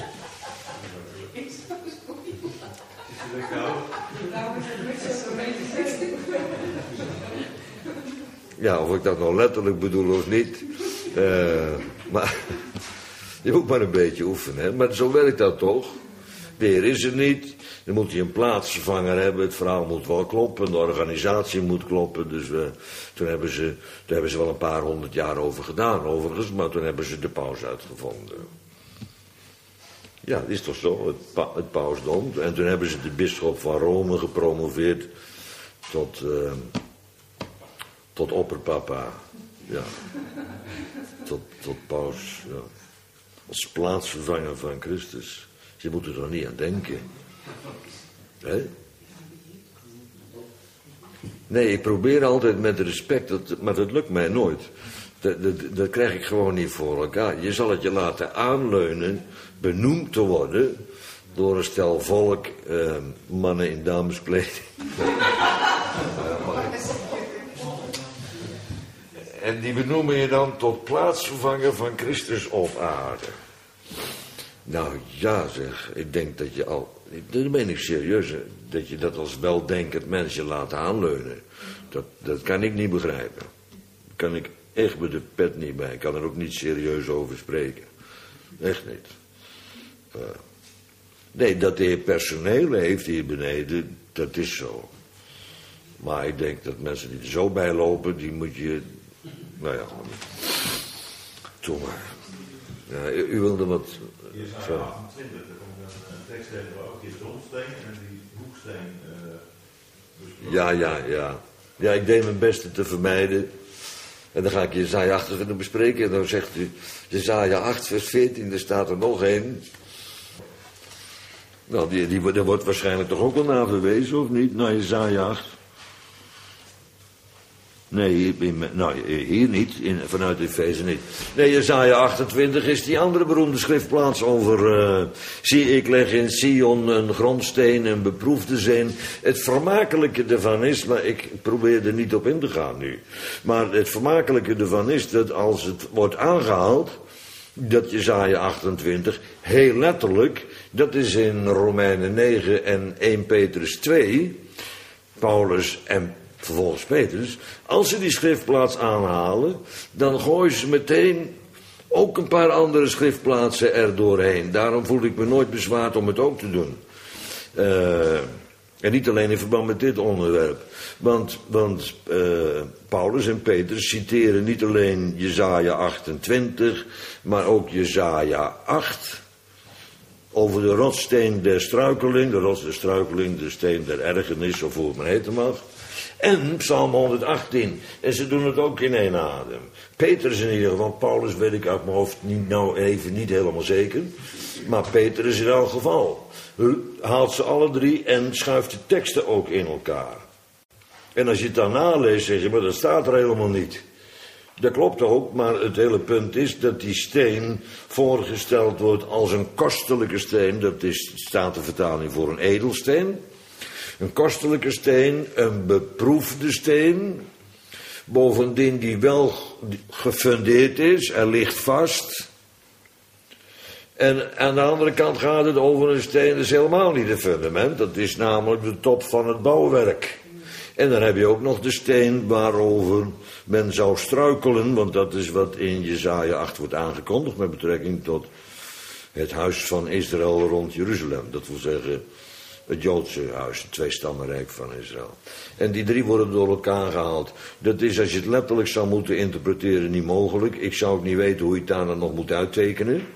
Ja, of ik dat nou letterlijk bedoel of niet. Maar je moet maar een beetje oefenen. Hè? Maar zo werkt dat toch. De Heer is er niet. Dan moet hij een plaatsvervanger hebben. Het verhaal moet wel kloppen. De organisatie moet kloppen. Dus toen hebben ze wel een paar 100 jaar over gedaan overigens. Maar toen hebben ze de paus uitgevonden. Ja, dat is toch zo. Het pausdom. En toen hebben ze de bisschop van Rome gepromoveerd tot opperpapa. Ja. Tot paus. Ja. Als plaatsvervanger van Christus. Je moet er toch niet aan denken. Hè? Nee, ik probeer altijd met respect, maar dat lukt mij nooit. Dat krijg ik gewoon niet voor elkaar. Je zal het je laten aanleunen, benoemd te worden door een stel volk, mannen in dameskleding. En die benoemen je dan tot plaatsvervanger van Christus op aarde. Nou ja zeg, ik denk dat je al, dat meen ik serieus, dat je dat als weldenkend mens je laat aanleunen. Dat kan ik niet begrijpen. Daar kan ik echt met de pet niet bij. Ik kan er ook niet serieus over spreken. Echt niet. Nee, dat hij personeel heeft hier beneden, dat is zo. Maar ik denk dat mensen die er zo bij lopen, die moet je... Nou ja, toe maar. Ja, u wilde wat... Jesaja 28, er komt een tekst tegen waar ook die grondsteen en die hoeksteen... Ja, ik deed mijn best het te vermijden. En dan ga ik Jesaja 28 bespreken en dan zegt u... Jesaja 8 vers 14, er staat er nog één. Nou, daar wordt waarschijnlijk toch ook wel naar verwezen, of niet? Naar Jesaja 8. Nee, hier niet, vanuit Efeze niet. Nee, Jesaja 28 is die andere beroemde schriftplaats over... zie, ik leg in Sion een grondsteen, een beproefde zeen. Het vermakelijke ervan is, maar ik probeer er niet op in te gaan nu. Maar het vermakelijke ervan is dat als het wordt aangehaald... dat Jesaja 28, heel letterlijk... dat is in Romeinen 9 en 1 Petrus 2... Paulus en... vervolgens Petrus, als ze die schriftplaats aanhalen, dan gooien ze meteen ook een paar andere schriftplaatsen er doorheen. Daarom voel ik me nooit bezwaard om het ook te doen. En niet alleen in verband met dit onderwerp. Want Paulus en Petrus citeren niet alleen Jesaja 28, maar ook Jesaja 8... over de rotssteen der struikeling, de rots der struikeling, de steen der ergernis, of hoe het maar heten mag... En Psalm 118. En ze doen het ook in één adem. Petrus in ieder geval. Paulus weet ik uit mijn hoofd niet helemaal zeker. Maar Petrus in elk geval. Haalt ze alle drie en schuift de teksten ook in elkaar. En als je het dan naleest, zeg je, maar dat staat er helemaal niet. Dat klopt ook, maar het hele punt is dat die steen voorgesteld wordt als een kostelijke steen. Dat is Statenvertaling voor een edelsteen. Een kostelijke steen, een beproefde steen. Bovendien die wel gefundeerd is, er ligt vast. En aan de andere kant gaat het over een steen, dat is helemaal niet een fundament. Dat is namelijk de top van het bouwwerk. En dan heb je ook nog de steen waarover men zou struikelen. Want dat is wat in Jesaja 8 wordt aangekondigd met betrekking tot het huis van Israël rond Jeruzalem. Dat wil zeggen... het Joodse huis, het tweestammenrijk van Israël. En die drie worden door elkaar gehaald. Dat is, als je het letterlijk zou moeten interpreteren, niet mogelijk. Ik zou ook niet weten hoe je het daar dan nog moet uittekenen.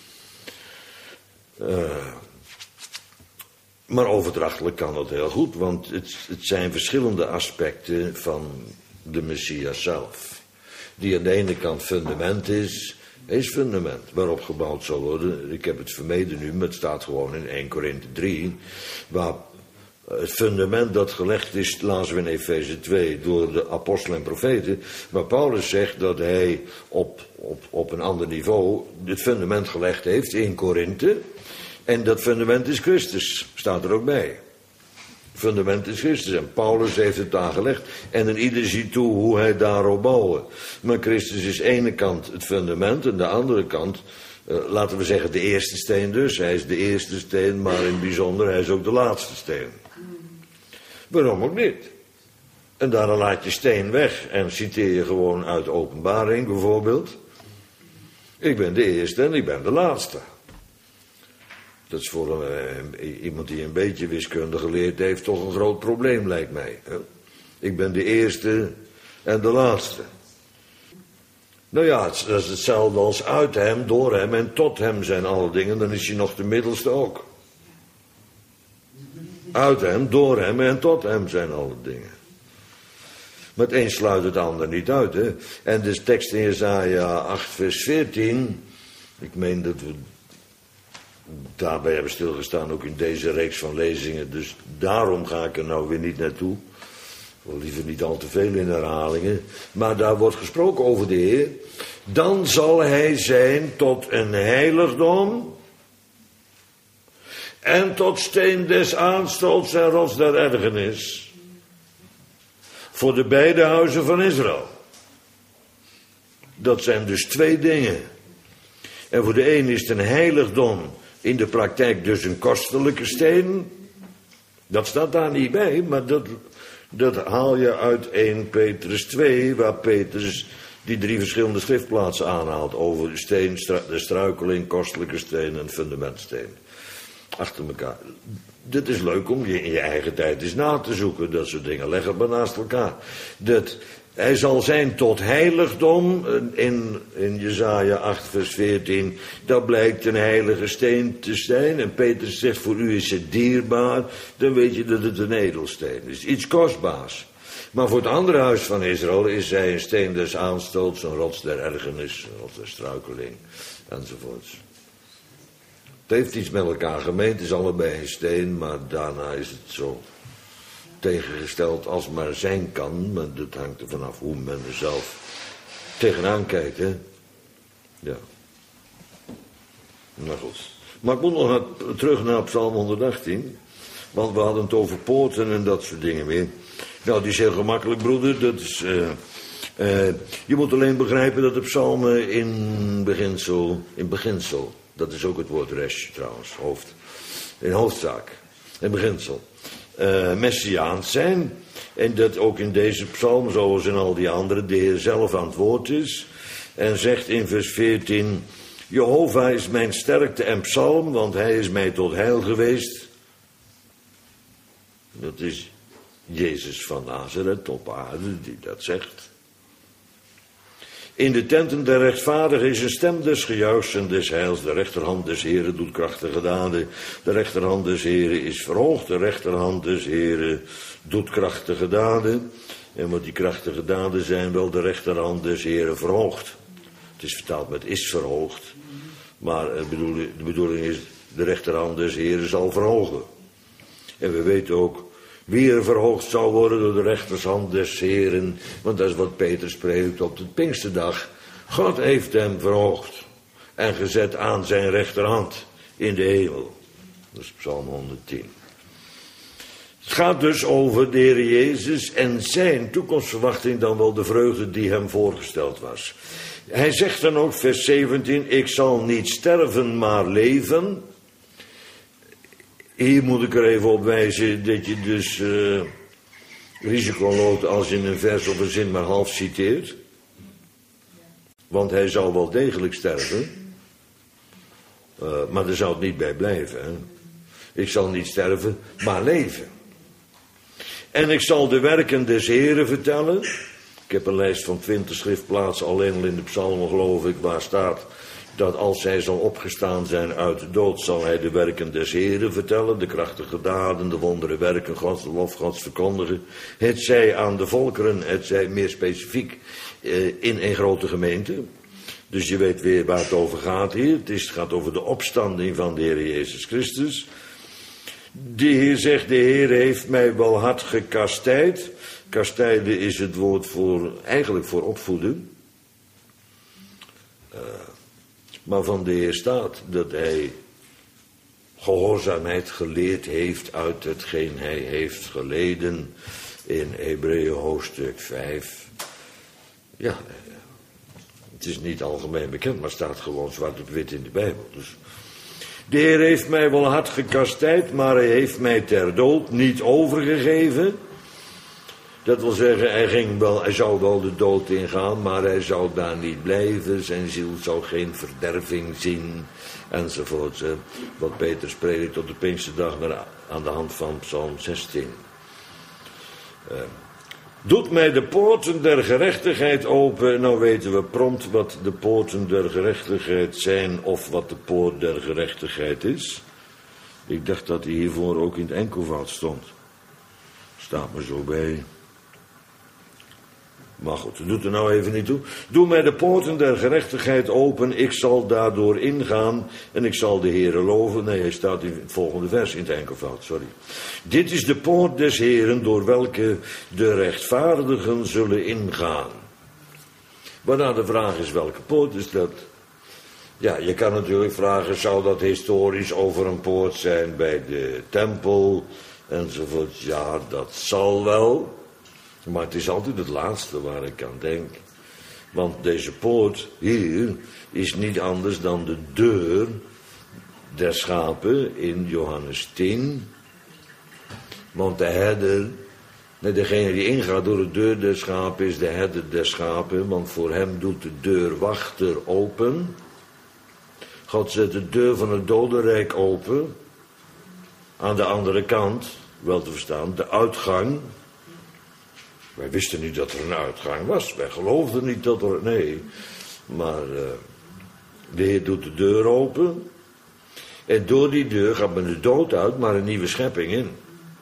Maar overdrachtelijk kan dat heel goed, want het zijn verschillende aspecten van de Messias zelf. Die aan de ene kant fundament is fundament waarop gebouwd zal worden. Ik heb het vermeden nu, maar het staat gewoon in 1 Korinthe 3, waar Het fundament dat gelegd is, lazen we in Efeze 2, door de apostelen en profeten. Maar Paulus zegt dat hij op een ander niveau het fundament gelegd heeft in Korinthe. En dat fundament is Christus, staat er ook bij. Fundament is Christus en Paulus heeft het daar gelegd. En een ieder ziet toe hoe hij daarop bouwen. Maar Christus is ene kant het fundament en de andere kant, laten we zeggen de eerste steen dus. Hij is de eerste steen, maar in het bijzonder hij is ook de laatste steen. Waarom ook niet? En daarna laat je steen weg en citeer je gewoon uit Openbaring bijvoorbeeld. Ik ben de eerste en ik ben de laatste. Dat is voor iemand die een beetje wiskunde geleerd heeft toch een groot probleem, lijkt mij. Ik ben de eerste en de laatste. Nou ja, dat is hetzelfde als uit hem, door hem en tot hem zijn alle dingen. Dan is hij nog de middelste ook. Uit hem, door hem en tot hem zijn alle dingen. Maar het een sluit het ander niet uit. Hè? En de tekst in Jesaja 8 vers 14. Ik meen dat we daarbij hebben stilgestaan ook in deze reeks van lezingen. Dus daarom ga ik er nou weer niet naartoe. Ik wil liever niet al te veel in herhalingen. Maar daar wordt gesproken over de Heer. Dan zal hij zijn tot een heiligdom. En tot steen des aanstoots en rots der ergernis. Voor de beide huizen van Israël. Dat zijn dus twee dingen. En voor de een is het een heiligdom. In de praktijk dus een kostelijke steen. Dat staat daar niet bij, maar dat haal je uit 1 Petrus 2, waar Petrus die 3 verschillende schriftplaatsen aanhaalt. Over steen, de struikeling, kostelijke steen en fundamentsteen. Achter elkaar. Dit is leuk om je in je eigen tijd eens na te zoeken. Dat soort dingen. Leg het maar naast elkaar. Hij zal zijn tot heiligdom. In Jesaja 8 vers 14. Dat blijkt een heilige steen te zijn. En Petrus zegt voor u is het dierbaar. Dan weet je dat het een edelsteen is. Iets kostbaars. Maar voor het andere huis van Israël is zij een steen des aanstoots. Een rots der ergernis. Een rots der struikeling. Enzovoorts. Het heeft iets met elkaar gemeen, het is allebei een steen, maar daarna is het zo tegengesteld als maar zijn kan. Maar dat hangt er vanaf hoe men er zelf tegenaan kijkt, hè. Ja. Nou goed. Maar ik moet nog terug naar Psalm 118, want we hadden het over poorten en dat soort dingen meer. Nou, die is heel gemakkelijk, broeder, dat is... je moet alleen begrijpen dat de psalmen in beginsel, dat is ook het woord resh trouwens, in hoofdzaak, in beginsel, messiaans zijn. En dat ook in deze psalm, zoals in al die andere, de Heer zelf aan het woord is. En zegt in vers 14, Jehovah is mijn sterkte en psalm, want hij is mij tot heil geweest. Dat is Jezus van Nazareth op aarde die dat zegt. In de tenten der rechtvaardigen is een stem des gejuichs en des heils. De rechterhand des Heren doet krachtige daden. De rechterhand des Heren is verhoogd. De rechterhand des Heren doet krachtige daden. En wat die krachtige daden zijn, wel de rechterhand des Heren verhoogd. Het is vertaald met is verhoogd. Maar de bedoeling is, de rechterhand des Heren zal verhogen. En we weten ook wie er verhoogd zal worden door de rechterhand des Heren. Want dat is wat Peter spreekt op de Pinksterdag. God heeft hem verhoogd en gezet aan zijn rechterhand in de hemel. Dat is Psalm 110. Het gaat dus over de Heer Jezus en zijn toekomstverwachting, dan wel de vreugde die hem voorgesteld was. Hij zegt dan ook, vers 17, ik zal niet sterven, maar leven. Hier moet ik er even op wijzen dat je dus risico loopt als je een vers of een zin maar half citeert. Want hij zal wel degelijk sterven. Maar er zou het niet bij blijven. Hè? Ik zal niet sterven, maar leven. En ik zal de werken des Heren vertellen. Ik heb een lijst van 20 schriftplaatsen alleen al in de psalmen, geloof ik, waar staat dat als hij zal opgestaan zijn uit de dood, zal hij de werken des Heren vertellen, de krachtige daden, de wondere werken Gods, de lof Gods verkondigen. Het zij aan de volkeren, het zij meer specifiek in een grote gemeente. Dus je weet weer waar het over gaat hier. Het gaat over de opstanding van de Heer Jezus Christus. De Heer zegt, de Heer heeft mij wel hard gekastijd. Kastijden is het woord eigenlijk voor opvoeden. Maar van de Heer staat dat hij gehoorzaamheid geleerd heeft uit hetgeen hij heeft geleden in Hebreeën hoofdstuk 5. Ja, het is niet algemeen bekend, maar staat gewoon zwart op wit in de Bijbel. Dus de Heer heeft mij wel hard gekastijd, maar hij heeft mij ter dood niet overgegeven. Dat wil zeggen, hij zou wel de dood ingaan, maar hij zou daar niet blijven. Zijn ziel zou geen verderving zien, enzovoort. Wat Petrus predikt op de Pinksterdag aan de hand van Psalm 16. Doet mij de poorten der gerechtigheid open. Nou weten we prompt wat de poorten der gerechtigheid zijn of wat de poort der gerechtigheid is. Ik dacht dat hij hiervoor ook in het enkelvoud stond. Staat me zo bij. Maar goed, dat doet er nou even niet toe. Doe mij de poorten der gerechtigheid open, ik zal daardoor ingaan en ik zal de Heere loven. Nee, hij staat in het volgende vers in het enkelvoud, sorry. Dit is de poort des Heeren door welke de rechtvaardigen zullen ingaan. Waarna de vraag is, welke poort is dat? Ja, je kan natuurlijk vragen, zou dat historisch over een poort zijn bij de tempel enzovoort? Ja, dat zal wel. Maar het is altijd het laatste waar ik aan denk. Want deze poort hier is niet anders dan de deur der schapen in Johannes 10. Want de herder, degene die ingaat door de deur der schapen is de herder der schapen. Want voor hem doet de deurwachter open. God zet de deur van het dodenrijk open. Aan de andere kant, wel te verstaan, de uitgang. Wij wisten niet dat er een uitgang was. Wij geloofden niet dat er... Nee. Maar de Heer doet de deur open. En door die deur gaat men de dood uit, maar een nieuwe schepping in.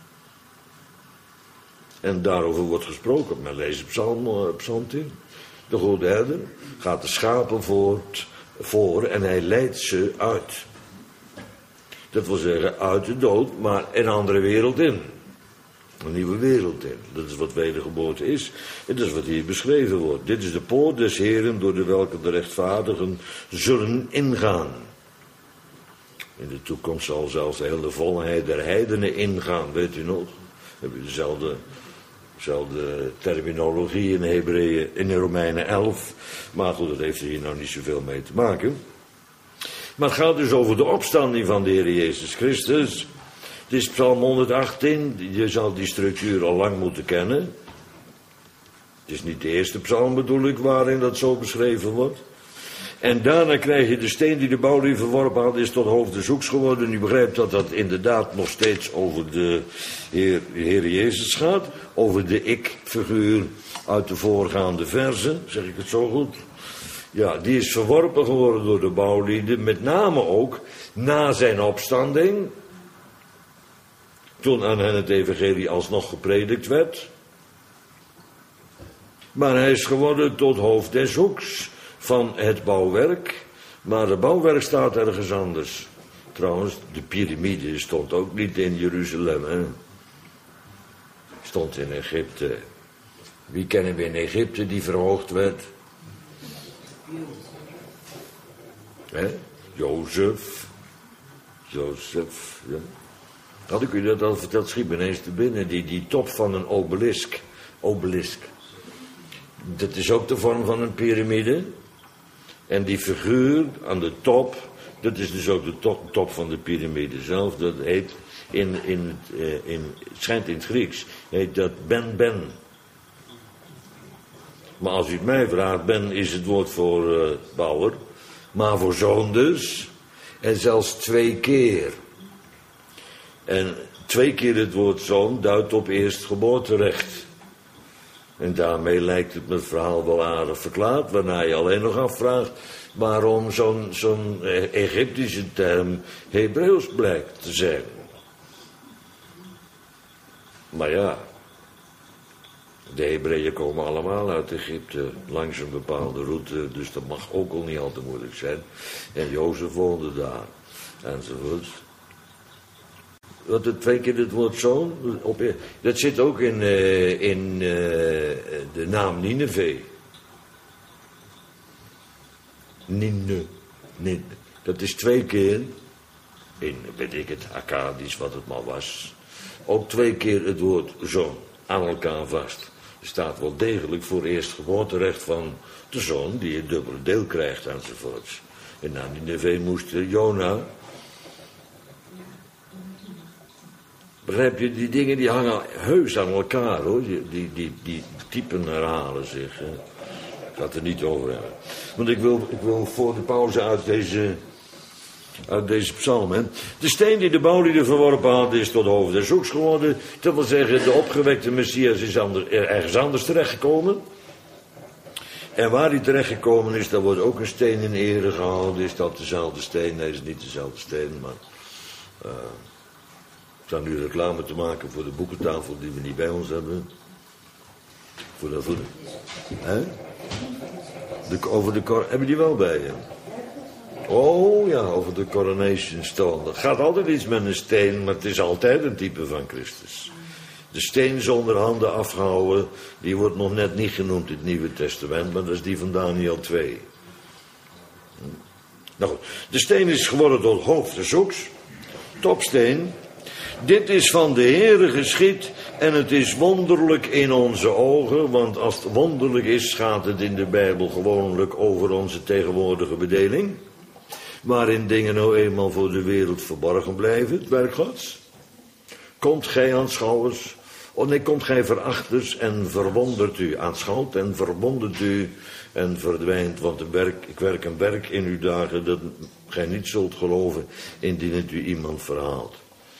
En daarover wordt gesproken. Men leest Psalm 10. De goede herder gaat de schapen voor en hij leidt ze uit. Dat wil zeggen uit de dood, maar een andere wereld in. Een nieuwe wereld in. Dat is wat wedergeboorte is. En dat is wat hier beschreven wordt. Dit is de poort des Heeren door de welke de rechtvaardigen zullen ingaan. In de toekomst zal zelfs de hele volheid der heidenen ingaan. Weet u nog? Heb je dezelfde terminologie in Hebreeën, in Romeinen 11. Maar goed, dat heeft er hier nou niet zoveel mee te maken. Maar het gaat dus over de opstanding van de Heer Jezus Christus. Het is Psalm 118, je zal die structuur al lang moeten kennen. Het is niet de eerste psalm bedoel ik, waarin dat zo beschreven wordt. En daarna krijg je de steen die de bouwlier verworpen had, is tot hoofd des hoeks geworden. U begrijpt dat dat inderdaad nog steeds over de Heer Jezus gaat. Over de ik-figuur uit de voorgaande verzen, zeg ik het zo goed. Ja, die is verworpen geworden door de bouwlieden, met name ook na zijn opstanding. Toen aan hen het evangelie alsnog gepredikt werd. Maar hij is geworden tot hoofd des hoeks van het bouwwerk. Maar het bouwwerk staat ergens anders. Trouwens, de piramide stond ook niet in Jeruzalem, hè. Stond in Egypte. Wie kennen we in Egypte die verhoogd werd? Hè? Jozef, ja. Had ik u dat al verteld, schiet me ineens te binnen. Die top van een obelisk. Dat is ook de vorm van een piramide. En die figuur aan de top, dat is dus ook de top van de piramide zelf. Dat heet, het schijnt in het Grieks, heet dat ben. Maar als u het mij vraagt, ben is het woord voor bouwer. Maar voor zoon dus. En zelfs 2 keer. En 2 keer het woord zoon duidt op eerstgeboorterecht. En daarmee lijkt het me het verhaal wel aardig verklaard. Waarna je alleen nog afvraagt waarom zo'n Egyptische term Hebreeuws blijkt te zijn. Maar ja, de Hebreeën komen allemaal uit Egypte langs een bepaalde route. Dus dat mag ook al niet al te moeilijk zijn. En Jozef woonde daar. Enzovoort. wat er 2 keer het woord zoon. Dat zit ook in de naam Nineve. Dat is 2 keer in, weet ik het, Akkadisch, wat het maar was. Ook 2 keer het woord zoon aan elkaar vast. Er staat wel degelijk voor eerstgeboorterecht van de zoon die het dubbele deel krijgt enzovoorts. En na Nineve moest Jona. Begrijp je, die dingen die hangen heus aan elkaar hoor. Die typen herhalen zich. Hè. Ik ga het er niet over hebben. Want ik wil voor de pauze uit deze psalm. Hè. De steen die de bouwlieden verworpen hadden is tot hoofd des zoeks geworden. Dat wil zeggen, de opgewekte Messias is ergens anders terechtgekomen. En waar hij terechtgekomen is, daar wordt ook een steen in ere gehouden. Is dat dezelfde steen? Nee, dat is niet dezelfde steen, maar... Ik sta nu reclame te maken voor de boekentafel die we niet bij ons hebben. Hebben die wel bij je? Oh ja, over de coronation stone. Er gaat altijd iets met een steen, maar het is altijd een type van Christus. De steen zonder handen afgehouden, die wordt nog net niet genoemd in het Nieuwe Testament, maar dat is die van Daniel 2. Nou goed, de steen is geworden tot hoofd des zoeks, topsteen. Dit is van de Heere geschied en het is wonderlijk in onze ogen, want als het wonderlijk is, gaat het in de Bijbel gewoonlijk over onze tegenwoordige bedeling, waarin dingen nou eenmaal voor de wereld verborgen blijven, het werk Gods. Komt gij aanschouwers, komt gij verachters en verwondert u, aanschouwt en verwondert u en verdwijnt, want ik werk een werk in uw dagen dat gij niet zult geloven, indien het u iemand verhaalt.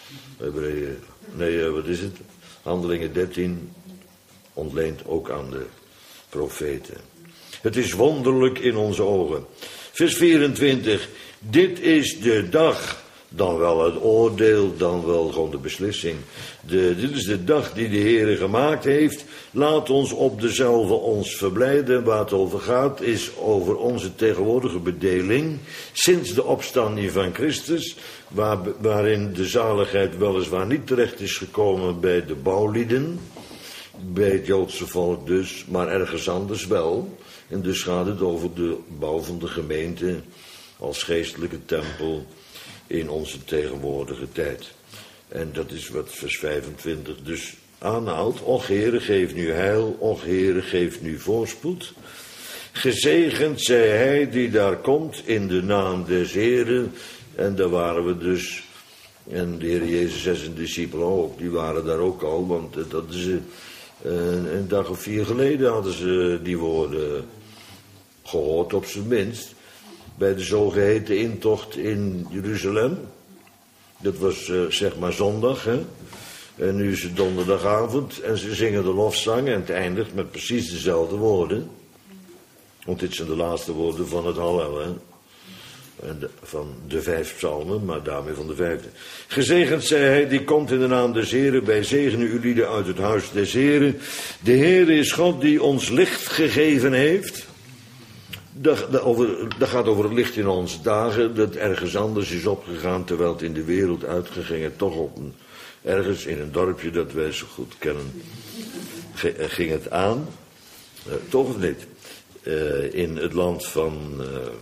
Wat is het? Handelingen 13 ontleent ook aan de profeten. Het is wonderlijk in onze ogen. Vers 24. Dit is de dag, dan wel het oordeel, dan wel gewoon de beslissing. Dit is de dag die de Heere gemaakt heeft. Laat ons op dezelfde ons verblijden. Waar het over gaat is over onze tegenwoordige bedeling. Sinds de opstanding van Christus. Waarin de zaligheid weliswaar niet terecht is gekomen bij de bouwlieden. Bij het Joodse volk dus, maar ergens anders wel. En dus gaat het over de bouw van de gemeente als geestelijke tempel in onze tegenwoordige tijd. En dat is wat vers 25 dus aanhaalt. Och Heere, geef nu heil, och Heere, geef nu voorspoed. Gezegend zij hij die daar komt in de naam des Heeren. En daar waren we dus, en de Heer Jezus en zijn discipelen ook, die waren daar ook al, want dat is een dag of 4 geleden hadden ze die woorden gehoord, op zijn minst, bij de zogeheten intocht in Jeruzalem. Dat was zeg maar zondag, hè. En nu is het donderdagavond en ze zingen de lofzang en het eindigt met precies dezelfde woorden. Want dit zijn de laatste woorden van het Hallel, hè. Van de 5 psalmen, maar daarmee van de 5e. Gezegend zij hij die komt in de naam des Heren. Wij zegenen u lieden uit het huis des Heren. De Heer is God die ons licht gegeven heeft. Dat gaat over het licht in onze dagen. Dat ergens anders is opgegaan terwijl het in de wereld uitging. Toch ergens in een dorpje dat wij zo goed kennen. Ging het aan. Toch of niet? In het land van...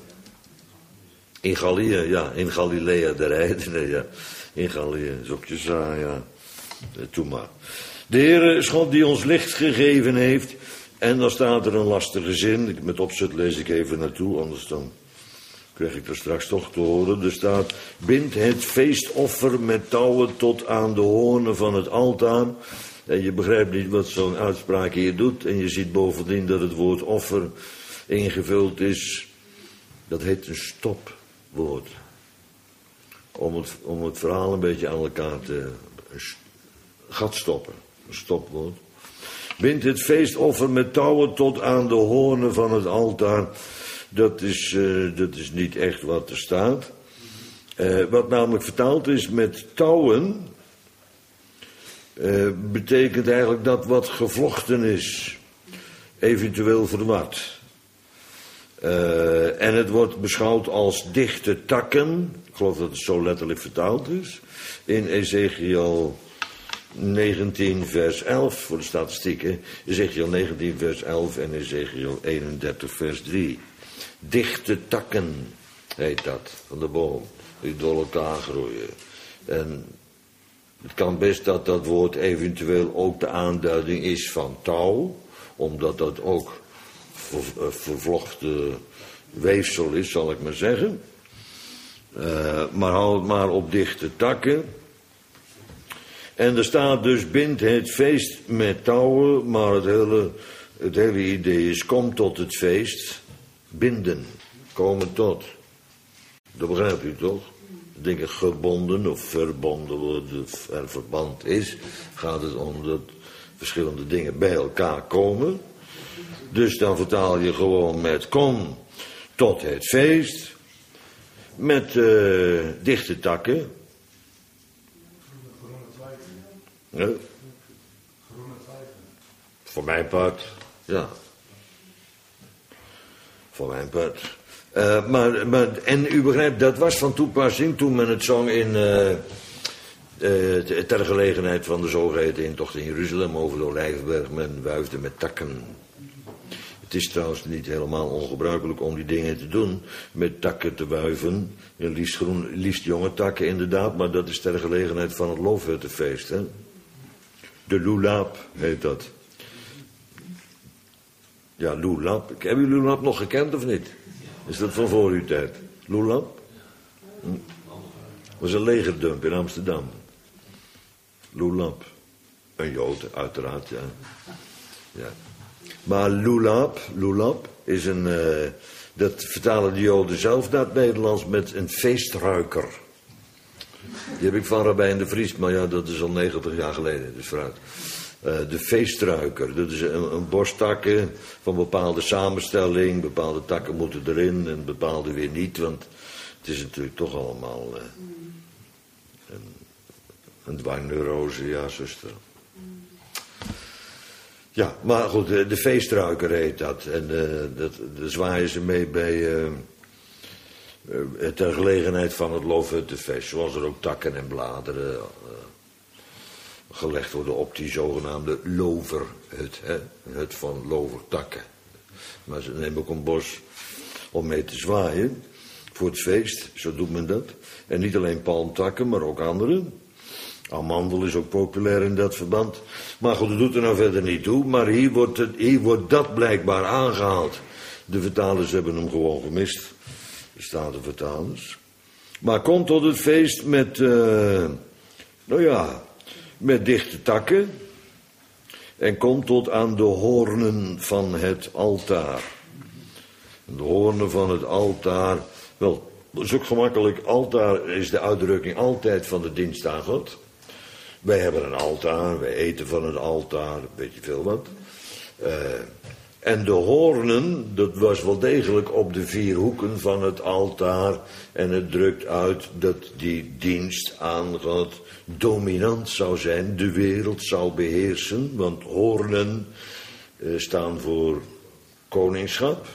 in Galilea, in Galilea de Rijdende, ja. In Galilea, zoekjes, ja. Doe maar. De Heer is God die ons licht gegeven heeft. En dan staat er een lastige zin. Met opzet lees ik even naartoe, anders dan krijg ik er straks toch te horen. Er staat, bind het feestoffer met touwen tot aan de hoornen van het altaar. En je begrijpt niet wat zo'n uitspraak hier doet. En je ziet bovendien dat het woord offer ingevuld is. Dat heet een stopwoord. Om het verhaal een beetje aan elkaar te gat stoppen. Een stopwoord. Bind het feestoffer met touwen tot aan de hoornen van het altaar. Dat is niet echt wat er staat. Wat namelijk vertaald is met touwen, betekent eigenlijk dat wat gevlochten is, eventueel verward. En het wordt beschouwd als dichte takken. Ik geloof dat het zo letterlijk vertaald is. In Ezekiel 19 vers 11 voor de statistieken. Ezekiel 19 vers 11 en Ezekiel 31 vers 3. Dichte takken heet dat van de boom. Die door elkaar groeien. En het kan best dat dat woord eventueel ook de aanduiding is van touw. Omdat dat ook vervlochten weefsel is, zal ik maar zeggen. Maar hou het maar op dichte takken. En er staat dus, bind het feest met touwen, maar het hele idee is, kom tot het feest, binden, komen tot. Dat begrijpt u toch? Dingen gebonden of verbonden worden, er verband is, gaat het om dat verschillende dingen bij elkaar komen. Dus dan vertaal je gewoon met kom tot het feest, met dichte takken. Ja. Voor mijn part, ja. Voor mijn part. En u begrijpt, dat was van toepassing toen men het zong in ter gelegenheid van de zogeheten intocht in Jeruzalem over de Olijfberg. Men wuifde met takken. Het is trouwens niet helemaal ongebruikelijk om die dingen te doen, met takken te wuiven. Liefst jonge takken inderdaad, maar dat is ter gelegenheid van het Loofhuttenfeest, hè. De Lulap heet dat. Ja, Lulap. Hebben jullie Lulap nog gekend of niet? Is dat van voor uw tijd? Lulap? Dat was een legerdump in Amsterdam. Lulap. Een Jood, uiteraard, ja. Ja. Maar Lulap is een... dat vertalen de Joden zelf naar het Nederlands met een feestruiker. Die heb ik van Rabijn de Vries, maar ja, dat is al 90 jaar geleden, dus vooruit. De feestruiker, dat is een borsttakken van bepaalde samenstelling. Bepaalde takken moeten erin en bepaalde weer niet, want het is natuurlijk toch allemaal een dwangneurose, ja, zuster. Ja, maar goed, de feestruiker heet dat. En daar zwaaien ze mee bij ter gelegenheid van het Loofhuttenfeest. Zoals er ook takken en bladeren gelegd worden op die zogenaamde loverhut. Hè? Een hut van lovertakken. Maar ze nemen ook een bos om mee te zwaaien. Voor het feest, zo doet men dat. En niet alleen palmtakken, maar ook andere. Amandel is ook populair in dat verband. Maar goed, dat doet er nou verder niet toe. Maar hier wordt dat blijkbaar aangehaald. De vertalers hebben hem gewoon gemist. De Statenvertalers. Maar komt tot het feest met, met dichte takken. En komt tot aan de hoornen van het altaar. De hoornen van het altaar. Wel, dat is ook gemakkelijk. Altaar is de uitdrukking altijd van de dienst aan God. Wij hebben een altaar, wij eten van het altaar, weet je veel wat. En de hoornen, dat was wel degelijk op de 4 hoeken van het altaar. En het drukt uit dat die dienst aan God dominant zou zijn, de wereld zou beheersen. Want hoornen staan voor koningschap.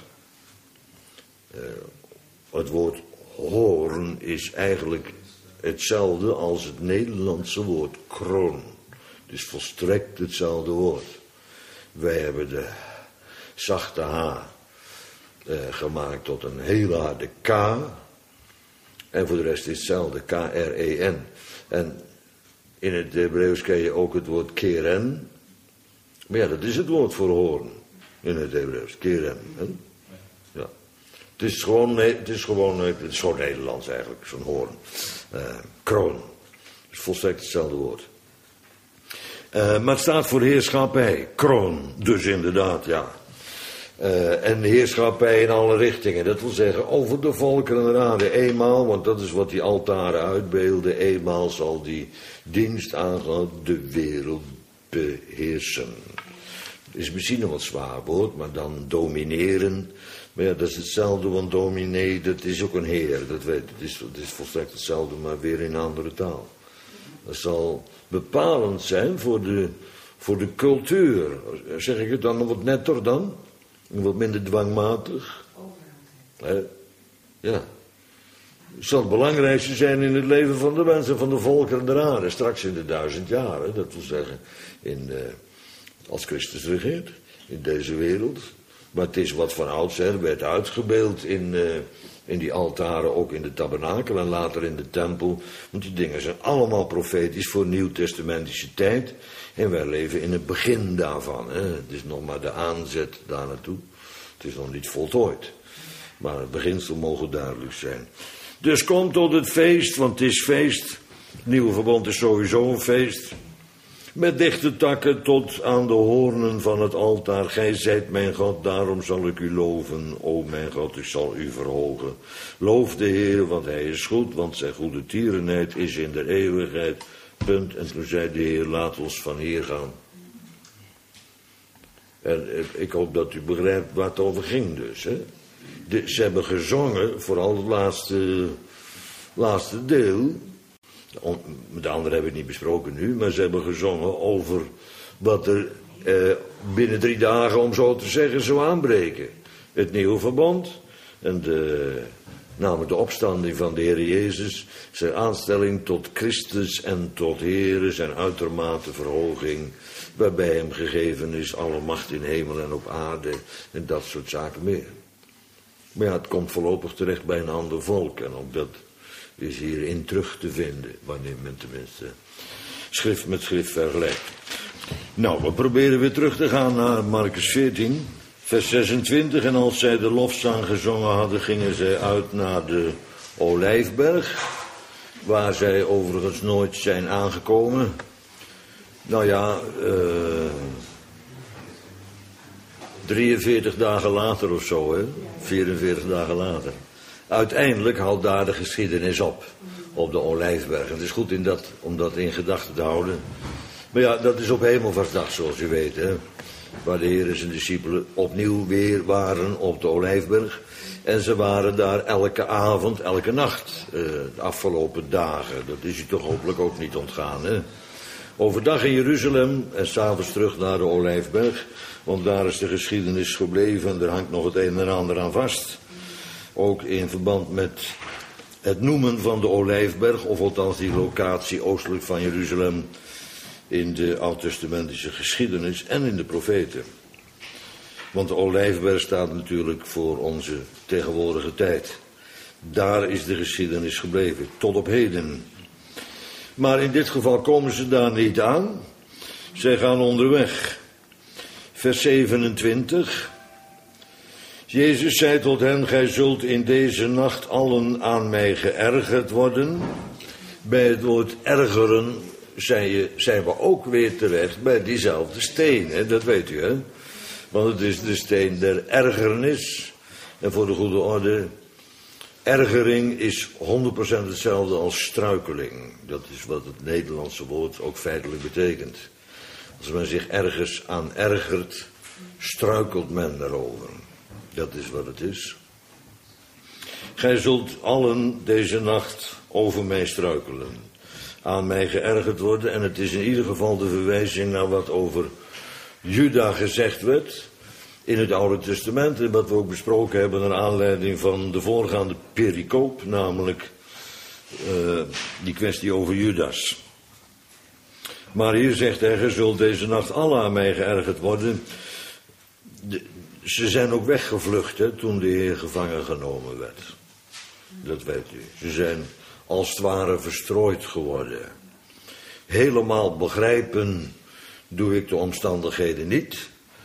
Het woord hoorn is eigenlijk hetzelfde als het Nederlandse woord kroon. Het is volstrekt hetzelfde woord. Wij hebben de zachte H gemaakt tot een hele harde K. En voor de rest is hetzelfde, K-R-E-N. En in het Hebreeuws ken je ook het woord keren. Maar ja, dat is het woord voor hoorn. In het Hebreeuws, keren. Hè? Ja. Het is gewoon Nederlands eigenlijk, zo'n hoorn. Kroon. Dat is volstrekt hetzelfde woord. Maar het staat voor heerschappij. Kroon, dus inderdaad, ja. En heerschappij in alle richtingen. Dat wil zeggen, over de volkeren en raden eenmaal, want dat is wat die altaren uitbeelden. Eenmaal zal die dienst aan God de wereld beheersen. Het is misschien nog wat zwaar woord, maar dan domineren. Maar ja, dat is hetzelfde, want dominee, dat is ook een heer. Dat weet het is volstrekt hetzelfde, maar weer in een andere taal. Dat zal bepalend zijn voor de cultuur. Zeg ik het dan wat netter dan? Wat minder dwangmatig? Ja. Het zal het belangrijkste zijn in het leven van de mensen, van de volkeren der aarde. Straks in de 1000 jaren, dat wil zeggen als Christus regeert in deze wereld. Maar het is wat van oudsher werd uitgebeeld in die altaren, ook in de tabernakel en later in de tempel. Want die dingen zijn allemaal profetisch voor nieuwtestamentische tijd. En wij leven in het begin daarvan. Het is nog maar de aanzet daar naartoe. Het is nog niet voltooid. Maar het beginsel mogen duidelijk zijn. Dus kom tot het feest, want het is feest. Het nieuwe verbond is sowieso een feest. Met dichte takken tot aan de hoornen van het altaar. Gij zijt mijn God, daarom zal ik u loven. O mijn God, ik zal u verhogen. Loof de Heer, want hij is goed, want zijn goede tierenheid is in de eeuwigheid. Punt. En toen zei de Heer, laat ons van hier gaan. En ik hoop dat u begrijpt waar het over ging dus. Hè? Ze hebben gezongen, vooral het laatste deel. De andere hebben we niet besproken nu, maar ze hebben gezongen over wat er binnen 3 dagen, om zo te zeggen, zou aanbreken. Het nieuwe verbond en namelijk de opstanding van de Heer Jezus, zijn aanstelling tot Christus en tot Heere, zijn uitermate verhoging, waarbij hem gegeven is alle macht in hemel en op aarde en dat soort zaken meer. Maar ja, het komt voorlopig terecht bij een ander volk en ook dat is hierin terug te vinden, wanneer men tenminste schrift met schrift vergelijkt. Nou, we proberen weer terug te gaan naar Markus 14, vers 26. En als zij de lofzang gezongen hadden, gingen zij uit naar de Olijfberg, waar zij overigens nooit zijn aangekomen. Nou ja, 43 dagen later of zo, hè? 44 dagen later. Uiteindelijk houdt daar de geschiedenis op de Olijfberg. Het is goed om dat in gedachten te houden. Maar ja, dat is op Hemelvaartsdag, zoals u weet, hè? Waar de Heer en zijn discipelen opnieuw weer waren op de Olijfberg. En ze waren daar elke avond, elke nacht, de afgelopen dagen. Dat is u toch hopelijk ook niet ontgaan, hè? Overdag in Jeruzalem en 's avonds terug naar de Olijfberg. Want daar is de geschiedenis gebleven en er hangt nog het een en ander aan vast. Ook in verband met het noemen van de Olijfberg, of althans die locatie oostelijk van Jeruzalem, in de oud-testamentische geschiedenis en in de profeten. Want de Olijfberg staat natuurlijk voor onze tegenwoordige tijd. Daar is de geschiedenis gebleven, tot op heden. Maar in dit geval komen ze daar niet aan. Zij gaan onderweg. Vers 27. Jezus zei tot hen, gij zult in deze nacht allen aan mij geërgerd worden. Bij het woord ergeren zijn we ook weer terecht bij diezelfde steen, hè? Dat weet u, hè? Want het is de steen der ergernis. En voor de goede orde, ergering is 100% hetzelfde als struikeling. Dat is wat het Nederlandse woord ook feitelijk betekent. Als men zich ergens aan ergert, struikelt men daarover. Dat is wat het is. Gij zult allen deze nacht over mij struikelen, aan mij geërgerd worden. En het is in ieder geval de verwijzing naar wat over Juda gezegd werd in het Oude Testament. En wat we ook besproken hebben naar aanleiding van de voorgaande pericoop, namelijk die kwestie over Judas. Maar hier zegt hij, gij zult deze nacht allen aan mij geërgerd worden. Ze zijn ook weggevlucht, hè, toen de Heer gevangen genomen werd. Dat weet u. Ze zijn als het ware verstrooid geworden. Helemaal begrijpen doe ik de omstandigheden niet.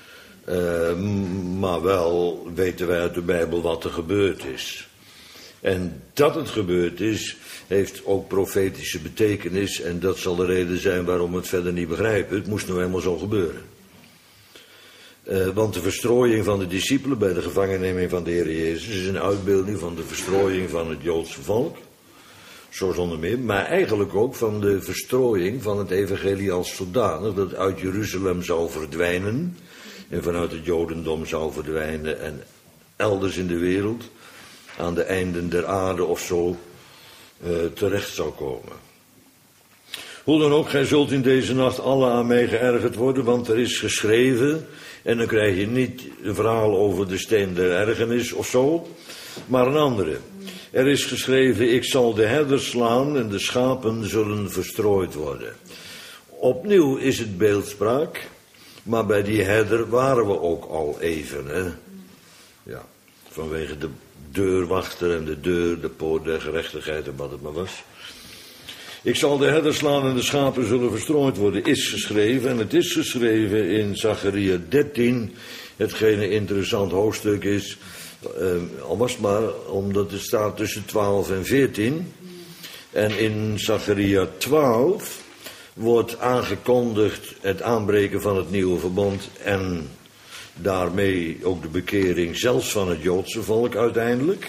Maar wel weten wij uit de Bijbel wat er gebeurd is. En dat het gebeurd is, heeft ook profetische betekenis. En dat zal de reden zijn waarom we het verder niet begrijpen. Het moest nou eenmaal zo gebeuren. Want de verstrooiing van de discipelen bij de gevangenneming van de Heer Jezus is een uitbeelding van de verstrooiing van het Joodse volk. Zo zonder meer. Maar eigenlijk ook van de verstrooiing van het evangelie als zodanig, dat uit Jeruzalem zou verdwijnen. En vanuit het Jodendom zou verdwijnen en elders in de wereld, aan de einden der aarde of zo, terecht zou komen. Hoe dan ook, gij zult in deze nacht alle aan mij geërgerd worden, want er is geschreven, en dan krijg je niet een verhaal over de steen der ergernis of zo, maar een andere. Er is geschreven, ik zal de herder slaan en de schapen zullen verstrooid worden. Opnieuw is het beeldspraak, maar bij die herder waren we ook al even. Hè? Ja, vanwege de deurwachter en de deur, de poort der gerechtigheid en wat het maar was. Ik zal de herder slaan en de schapen zullen verstrooid worden, is geschreven. En het is geschreven in Zacharia 13, hetgeen een interessant hoofdstuk is. Al was het maar omdat het staat tussen 12 en 14. En in Zacharia 12 wordt aangekondigd het aanbreken van het nieuwe verbond en daarmee ook de bekering zelfs van het Joodse volk uiteindelijk.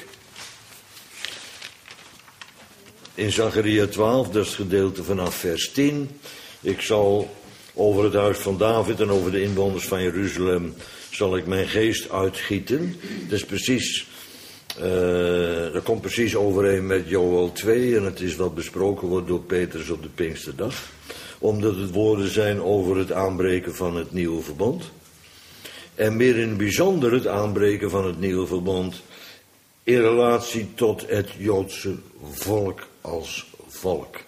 In Zacharia 12, dat is het gedeelte vanaf vers 10. Ik zal over het huis van David en over de inwoners van Jeruzalem zal ik mijn geest uitgieten. Dat is precies, dat komt precies overeen met Joël 2 en het is wat besproken wordt door Petrus op de Pinksterdag. Omdat het woorden zijn over het aanbreken van het nieuwe verbond. En meer in het bijzonder het aanbreken van het nieuwe verbond in relatie tot het Joodse volk als volk.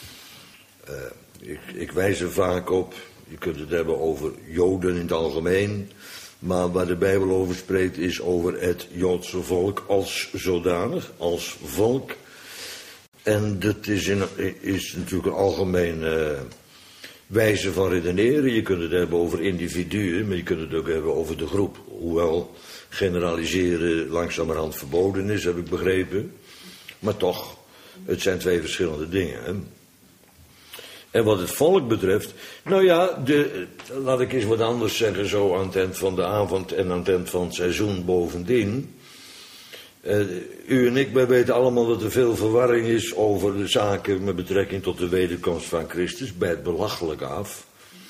Ik wijs er vaak op, je kunt het hebben over Joden in het algemeen, maar waar de Bijbel over spreekt is over het Joodse volk als zodanig, als volk. En dat is natuurlijk een algemeen wijze van redeneren. Je kunt het hebben over individuen, maar je kunt het ook hebben over de groep. Hoewel generaliseren langzamerhand verboden is, heb ik begrepen. Maar toch, het zijn twee verschillende dingen. Hè? En wat het volk betreft, nou ja, laat ik eens wat anders zeggen, zo aan het eind van de avond en aan het eind van het seizoen bovendien. U en ik, wij weten allemaal dat er veel verwarring is over de zaken met betrekking tot de wederkomst van Christus, bij het belachelijk af.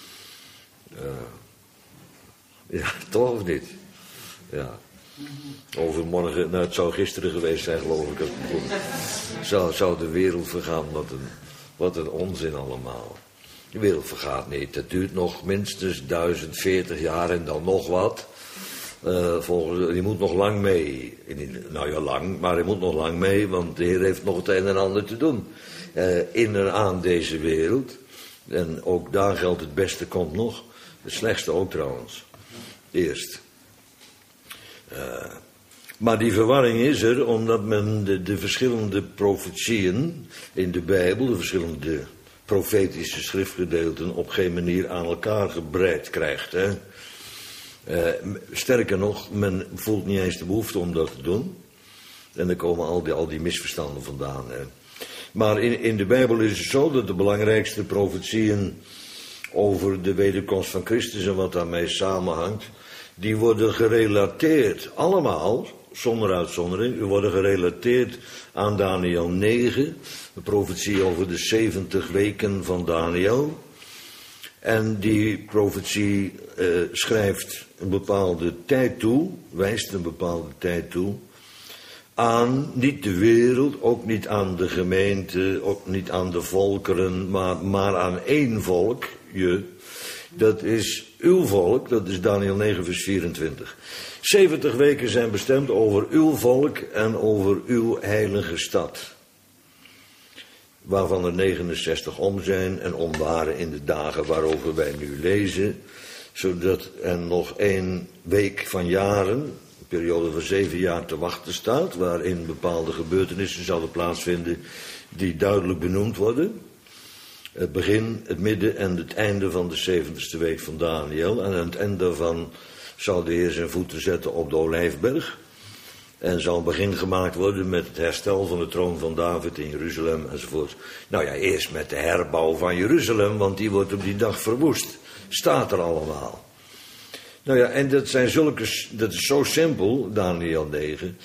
Ja, toch of niet? Ja. Overmorgen, nou het zou gisteren geweest zijn geloof ik, zou de wereld vergaan, wat een onzin allemaal. De wereld vergaat niet, het duurt nog minstens 1040 jaar en dan nog wat. Die moet nog lang mee. Nou ja, lang, maar hij moet nog lang mee, want de Heer heeft nog het een en ander te doen. In en aan deze wereld. En ook daar geldt het beste komt nog. Het slechtste ook trouwens. Eerst. Maar die verwarring is er omdat men de verschillende profetieën in de Bijbel, de verschillende profetische schriftgedeelten, op geen manier aan elkaar gebreid krijgt. Hè? Sterker nog, men voelt niet eens de behoefte om dat te doen. En dan komen al die misverstanden vandaan. Hè. Maar in de Bijbel is het zo dat de belangrijkste profetieën over de wederkomst van Christus en wat daarmee samenhangt, die worden gerelateerd, allemaal, zonder uitzondering, die worden gerelateerd aan Daniel 9, de profetie over de 70 weken van Daniel. En die profetie schrijft een bepaalde tijd toe, wijst een bepaalde tijd toe, aan niet de wereld, ook niet aan de gemeente, ook niet aan de volkeren, maar aan één volk, dat is uw volk, dat is Daniel 9 vers 24. 70 weken zijn bestemd over uw volk en over uw heilige stad. Waarvan er 69 om zijn en om waren in de dagen waarover wij nu lezen. Zodat er nog 1 week van jaren, een periode van 7 jaar te wachten staat. Waarin bepaalde gebeurtenissen zouden plaatsvinden die duidelijk benoemd worden. Het begin, het midden en het einde van de 70ste week van Daniel. En aan het eind daarvan zal de Heer zijn voeten zetten op de Olijfberg. En zal een begin gemaakt worden met het herstel van de troon van David in Jeruzalem enzovoort. Nou ja, eerst met de herbouw van Jeruzalem, want die wordt op die dag verwoest. Staat er allemaal. Nou ja, en dat is zo simpel, Daniel 9.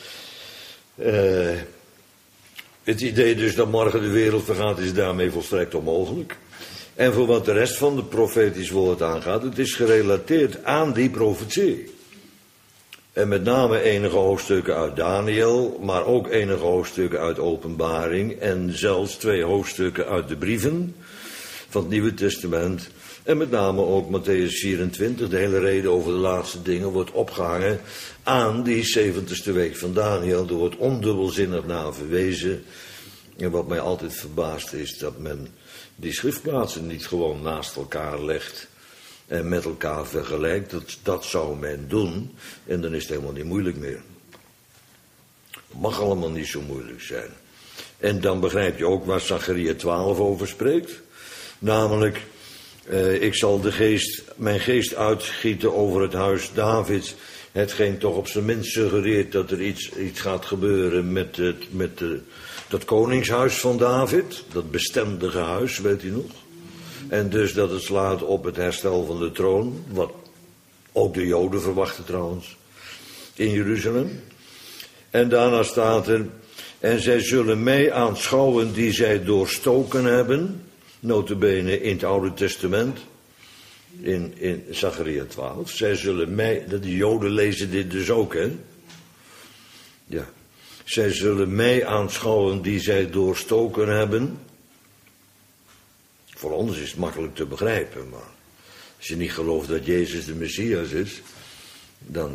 Het idee dus dat morgen de wereld vergaat is daarmee volstrekt onmogelijk. En voor wat de rest van het profetisch woord aangaat, het is gerelateerd aan die profetie. En met name enige hoofdstukken uit Daniel, maar ook enige hoofdstukken uit Openbaring en zelfs 2 hoofdstukken uit de brieven. van het Nieuwe Testament. En met name ook Mattheüs 24, de hele reden over de laatste dingen, wordt opgehangen aan die 70ste week van Daniel. Er wordt ondubbelzinnig naar verwezen. En wat mij altijd verbaast is dat men die schriftplaatsen niet gewoon naast elkaar legt en met elkaar vergelijkt. Dat zou men doen en dan is het helemaal niet moeilijk meer. Het mag allemaal niet zo moeilijk zijn. En dan begrijp je ook waar Zacharia 12 over spreekt. Namelijk, ik zal mijn geest uitgieten over het huis Davids. Hetgeen toch op zijn minst suggereert dat er iets gaat gebeuren met dat koningshuis van David. Dat bestendige huis, weet u nog? En dus dat het slaat op het herstel van de troon. Wat ook de Joden verwachten trouwens. In Jeruzalem. En daarna staat er: en zij zullen mij aanschouwen die zij doorstoken hebben. Nota bene in het Oude Testament. In Zacharia 12. Zij zullen mij, de Joden lezen dit dus ook, hè? Ja. Zij zullen mij aanschouwen die zij doorstoken hebben. Voor ons is het makkelijk te begrijpen, maar als je niet gelooft dat Jezus de Messias is, dan,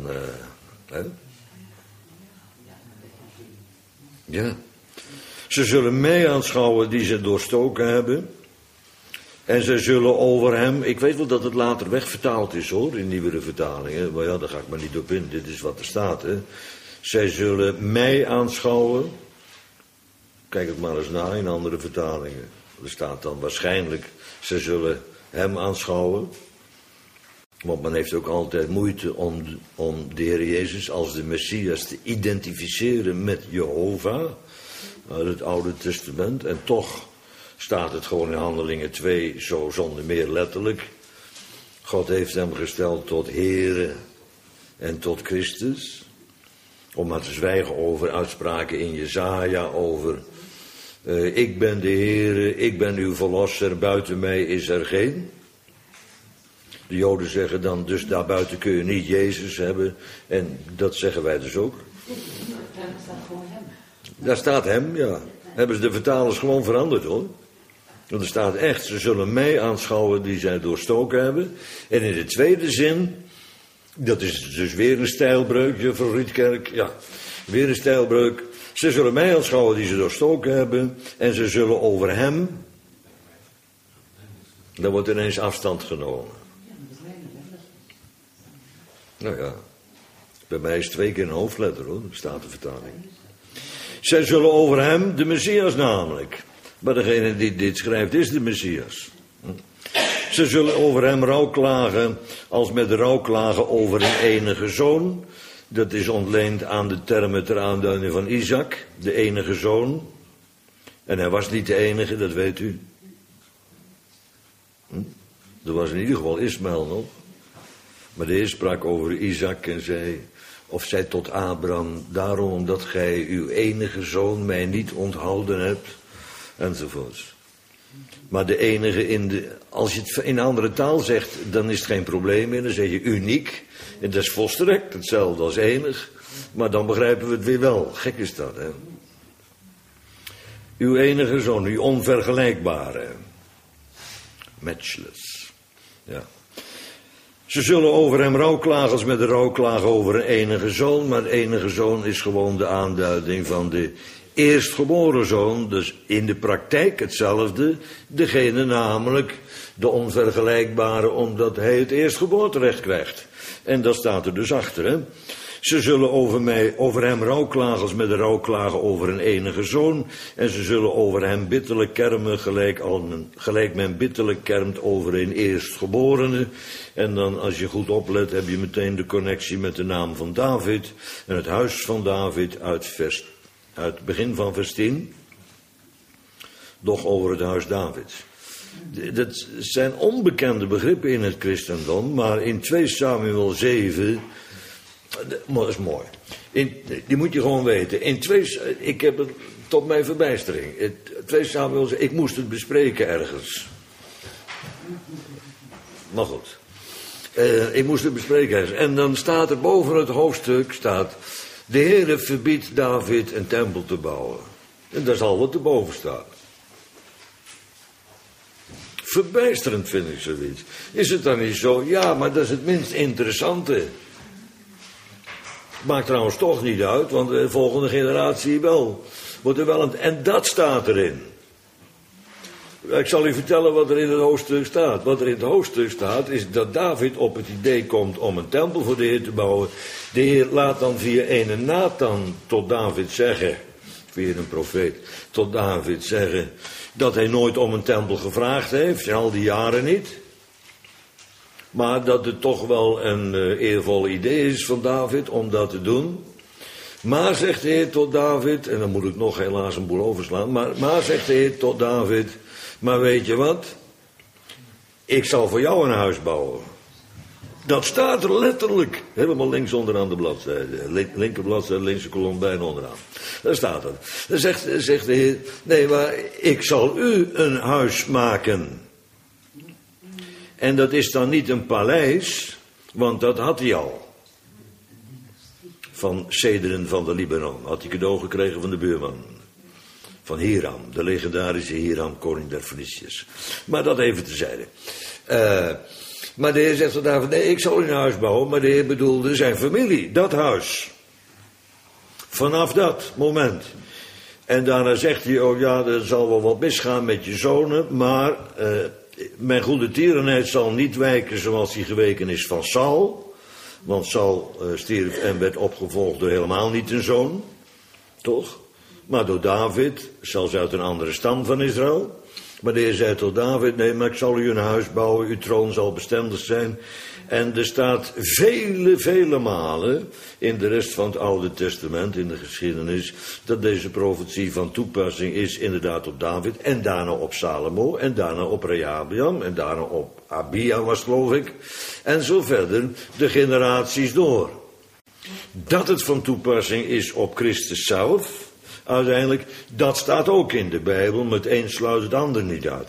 ja. Ze zullen mij aanschouwen die ze doorstoken hebben. En ze zullen over hem, ik weet wel dat het later wegvertaald is hoor, in nieuwere vertalingen. Maar ja, daar ga ik maar niet op in, dit is wat er staat, hè. Zij zullen mij aanschouwen. Kijk het maar eens na in andere vertalingen. Er staat dan waarschijnlijk, zij zullen hem aanschouwen. Want men heeft ook altijd moeite om de Heer Jezus als de Messias te identificeren met Jehovah. Uit het Oude Testament. En toch staat het gewoon in Handelingen 2 zo zonder meer letterlijk. God heeft hem gesteld tot Heere en tot Christus. Om maar te zwijgen over uitspraken in Jesaja over ik ben de Heere, ik ben uw verlosser, buiten mij is er geen. De Joden zeggen dan, dus daarbuiten kun je niet Jezus hebben. En dat zeggen wij dus ook. Daar staat hem, ja. Hebben ze de vertalers gewoon veranderd hoor. Want er staat echt, ze zullen mij aanschouwen die zij doorstoken hebben. En in de tweede zin, dat is dus weer een stijlbreukje voor Rietkerk. Ja, weer een stijlbreuk. Ze zullen mij aanschouwen die ze doorstoken hebben. En ze zullen over hem. Dan wordt ineens afstand genomen. Nou ja, bij mij is 2 keer een hoofdletter hoor, staat de vertaling. Zij zullen over hem, de Messias namelijk. Maar degene die dit schrijft is de Messias. Ze zullen over hem rouwklagen als met de rouwklagen over een enige zoon. Dat is ontleend aan de termen ter aanduiding van Isaac, de enige zoon. En hij was niet de enige, dat weet u. Er was in ieder geval Ismaël nog. Maar de Heer sprak over Isaac en zei, of zei tot Abraham, daarom omdat gij uw enige zoon mij niet onthouden hebt, enzovoorts. Maar de enige als je het in een andere taal zegt, dan is het geen probleem meer, dan zeg je uniek. En dat is volstrekt hetzelfde als enig, maar dan begrijpen we het weer wel. Gek is dat, hè. Uw enige zoon, uw onvergelijkbare. Matchless. Ja. Ze zullen over hem rouwklagen als met de rouwklagen over een enige zoon. Maar de enige zoon is gewoon de aanduiding van de eerstgeboren zoon. Dus in de praktijk hetzelfde. Degene namelijk de onvergelijkbare omdat hij het eerstgeboorterecht krijgt. En dat staat er dus achter, hè. Ze zullen over hem rouwklagen als met de rouwklagen over een enige zoon. En ze zullen over hem bitterlijk kermen gelijk men bitterlijk kermt over een eerstgeborene. En dan als je goed oplet heb je meteen de connectie met de naam van David. En het huis van David uit begin van vers 10. Doch over het huis Davids. Dat zijn onbekende begrippen in het christendom. Maar in 2 Samuel 7... Dat is mooi. Die moet je gewoon weten. Ik heb het tot mijn verbijstering. 2 Samuel, ik moest het bespreken ergens. Maar goed. Ik moest het bespreken ergens. En dan staat er boven het hoofdstuk, de Heere verbiedt David een tempel te bouwen. En dat is al wat erboven staat. Verbijsterend vind ik zoiets. Is het dan niet zo? Ja, maar dat is het minst interessante. Maakt trouwens toch niet uit, want de volgende generatie wel. Wordt er wel en dat staat erin. Ik zal u vertellen wat er in het hoofdstuk staat. Wat er in het hoofdstuk staat is dat David op het idee komt om een tempel voor de Heer te bouwen. De Heer laat dan via ene Nathan tot David zeggen, via een profeet, tot David zeggen dat hij nooit om een tempel gevraagd heeft, in al die jaren niet. Maar dat het toch wel een eervol idee is van David om dat te doen. Maar, zegt de Heer tot David, en dan moet ik nog helaas een boel overslaan, maar zegt de Heer tot David, maar weet je wat? Ik zal voor jou een huis bouwen. Dat staat er letterlijk, helemaal links onderaan de bladzijde. Linker bladzijde, linkse kolom bijna onderaan. Daar staat het. Dan zegt de Heer, nee, maar ik zal u een huis maken. En dat is dan niet een paleis, want dat had hij al. Van cederen van de Libanon. Had hij cadeau gekregen van de buurman. Van Hiram, de legendarische Hiram, koning der Feniciërs. Maar dat even terzijde. Maar de Heer zegt tot David, nee, ik zal u een huis bouwen. Maar de Heer bedoelde zijn familie, dat huis. Vanaf dat moment. En daarna zegt hij, oh ja, er zal wel wat misgaan met je zonen. Maar mijn goede tierenheid zal niet wijken zoals hij geweken is van Saul. Want Saul stierf en werd opgevolgd door helemaal niet een zoon. Toch? Maar door David, zelfs uit een andere stam van Israël. Maar de Heer zei tot David, nee, maar ik zal u een huis bouwen, uw troon zal bestendig zijn. En er staat vele malen in de rest van het Oude Testament, in de geschiedenis, dat deze profetie van toepassing is inderdaad op David, en daarna op Salomo, en daarna op Rehabeam, en daarna op Abia was geloof ik, en zo verder de generaties door. Dat het van toepassing is op Christus zelf, uiteindelijk, dat staat ook in de Bijbel, met een sluit het ander niet uit.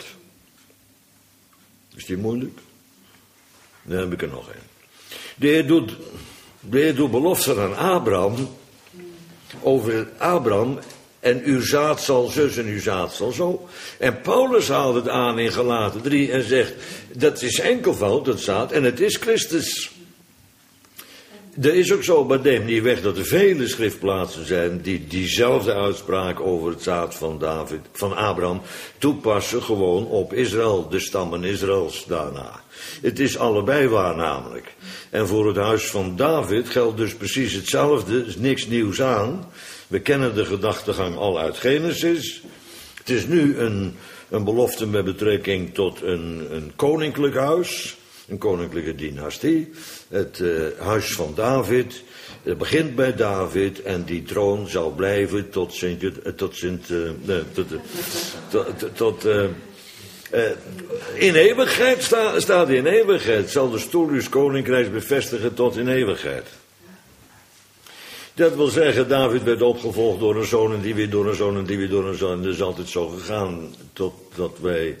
Is die moeilijk? Dan heb ik er nog een. De Heer doet beloften aan Abraham, over Abraham, en uw zaad zal zus en uw zaad zal zo. En Paulus haalt het aan in Galaten 3 en zegt, dat is enkelvoud, dat zaad, en het is Christus. Dat is ook zo, maar neem niet weg dat er vele schriftplaatsen zijn die diezelfde uitspraak over het zaad van Abraham toepassen gewoon op Israël, de stammen Israëls daarna. Het is allebei waar namelijk. En voor het huis van David geldt dus precies hetzelfde, er is niks nieuws aan. We kennen de gedachtegang al uit Genesis. Het is nu een belofte met betrekking tot een koninklijk huis. Een koninklijke dynastie, het huis van David, het begint bij David en die troon zal blijven in eeuwigheid staat in eeuwigheid, zal de stoel uws koninkrijks bevestigen tot in eeuwigheid. Dat wil zeggen, David werd opgevolgd door een zoon en die weer door een zoon en die weer door een zoon. En dat is altijd zo gegaan totdat wij...